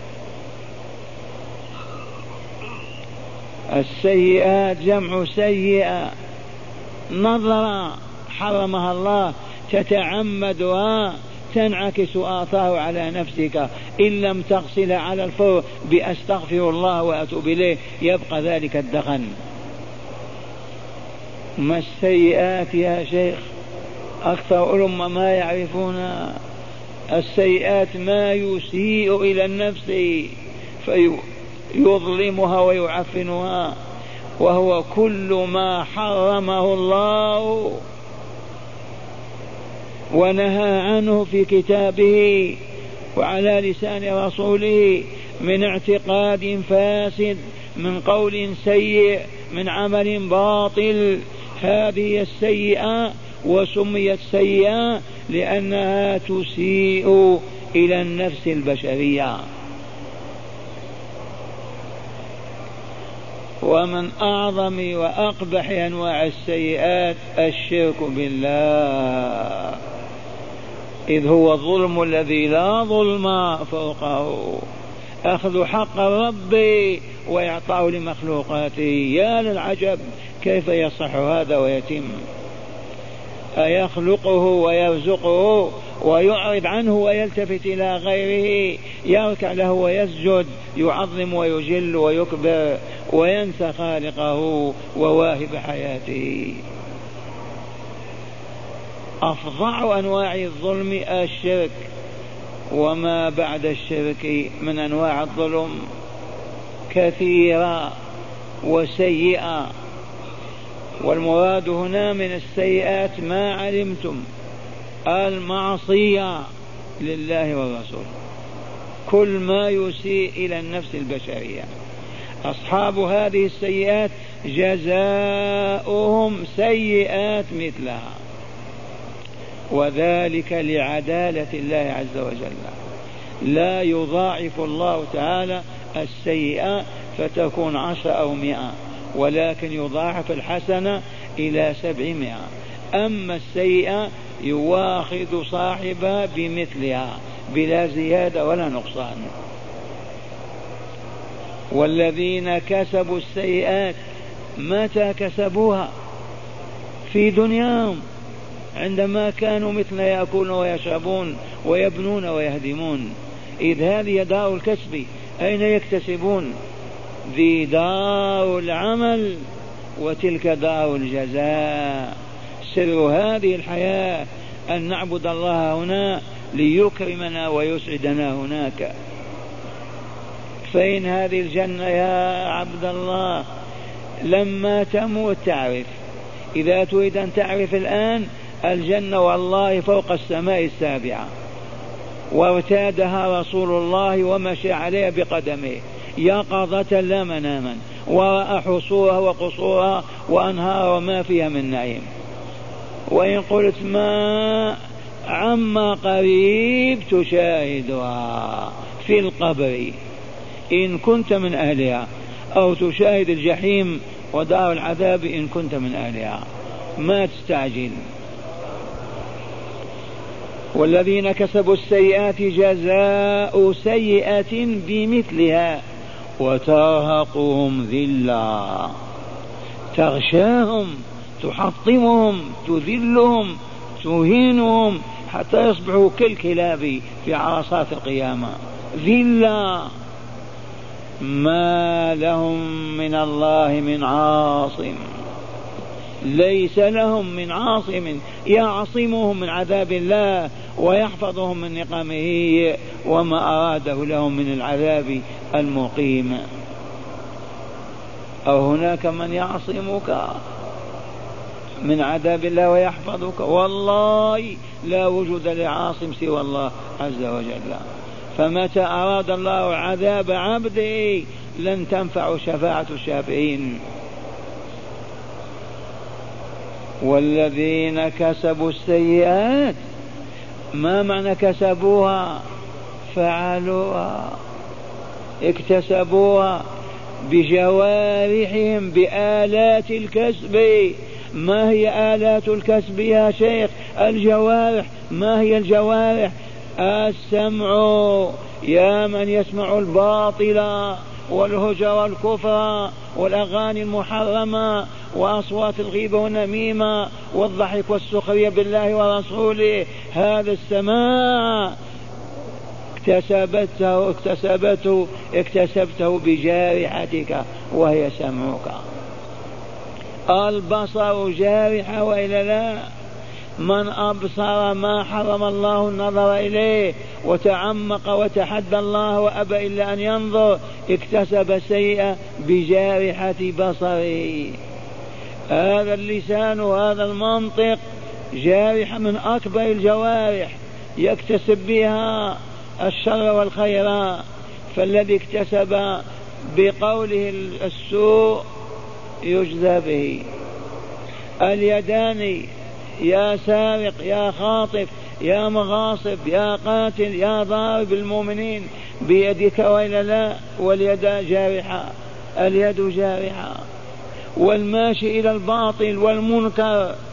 السيئات جمع سيئة، نظرة حرمها الله تتعمدها تنعكس آثار على نفسك، إن لم تغسل على الفور بأستغفر الله وأتوب إليه يبقى ذلك الدخن. ما السيئات يا شيخ؟ أكثر الأمة ما يعرفون. السيئات ما يسيء إلى النفس فيظلمها ويعفنها، وهو كل ما حرمه الله ونهى عنه في كتابه وعلى لسان رسوله من اعتقاد فاسد، من قول سيء، من عمل باطل. هذه السيئة، وسميت سيئة لأنها تسيء إلى النفس البشرية. ومن أعظم وأقبح أنواع السيئات الشرك بالله، إذ هو الظلم الذي لا ظلم فوقه، أخذ حق الرب وإعطاه لمخلوقاته. يا للعجب كيف يصح هذا ويتم؟ أيخلقه ويرزقه ويعرض عنه ويلتفت إلى غيره، يركع له ويسجد، يعظم ويجل ويكبر وينسى خالقه وواهب حياته. أفظع أنواع الظلم الشرك، وما بعد الشرك من أنواع الظلم كثيرة وسيئة، والمراد هنا من السيئات ما علمتم المعصية لله والرسول، كل ما يسيء إلى النفس البشرية. أصحاب هذه السيئات جزاؤهم سيئات مثلها، وذلك لعدالة الله عز وجل، لا يضاعف الله تعالى السيئة فتكون 10 أو 100، ولكن يضاعف الحسنة إلى 700. أما السيئة يواخذ صاحبها بمثلها بلا زيادة ولا نقصان. والذين كسبوا السيئات متى كسبوها؟ في دنياهم، عندما كانوا مثل يأكلون ويشربون ويبنون ويهدمون، إذ هذه دار الكسب. أين يكتسبون؟ ذي دار العمل وتلك دار الجزاء. سر هذه الحياة أن نعبد الله هنا ليكرمنا ويسعدنا هناك. فإن هذه الجنة يا عبد الله لما تموت تعرف. إذا تريد أن تعرف الآن الجنة والله فوق السماء السابعة، وارتادها رسول الله ومشى عليها بقدمه يقظة لا مناما، ورأى حصورها وقصورها وأنهار وما فيها من نعيم. وإن قلت ما عما قريب تشاهدها في القبر إن كنت من أهلها، أو تشاهد الجحيم ودار العذاب إن كنت من أهلها، ما تستعجل. والذين كسبوا السيئات جزاء سيئة بمثلها وترهقهم ذلة، تغشاهم تحطمهم تذلهم تهينهم حتى يصبحوا كالكلاب في عرصات القيامة، ذلة. ما لهم من الله من عاصم، ليس لهم من عاصم يعصمهم من عذاب الله ويحفظهم من نقمه وما أراده لهم من العذاب المقيم. أو هناك من يعصمك من عذاب الله ويحفظك؟ والله لا وجود لعاصم سوى الله عز وجل. فمتى أراد الله عذاب عبده لن تنفع شفاعة الشافعين. والذين كسبوا السيئات، ما معنى كسبوها؟ فعلوها، اكتسبوها بجوارحهم بآلات الكسب. ما هي آلات الكسب يا شيخ؟ الجوارح. ما هي الجوارح؟ السمع، يا من يسمع الباطل والهجر والكفر والأغاني المحرمة وأصوات الغيبة والنميمة والضحك والسخرية بالله ورسوله، هذا السماع اكتسبته بجارحتك وهي سمعك. البصر جارحة وإلا لا؟ من أبصر ما حرم الله النظر إليه وتعمق وتحدى الله وأبى إلا أن ينظر اكتسب سيئة بجارحة بصره. هذا اللسان وهذا المنطق جارحة من أكبر الجوارح يكتسب بها الشر والخير. فالذي اكتسب بقوله السوء يجزى به. اليدان، يا سارق يا خاطف يا مغاصب يا قاتل يا ضارب المؤمنين بيدك وإلا لا؟ واليد جارحة، اليد جارحة. والماشي إلى الباطل والمنكر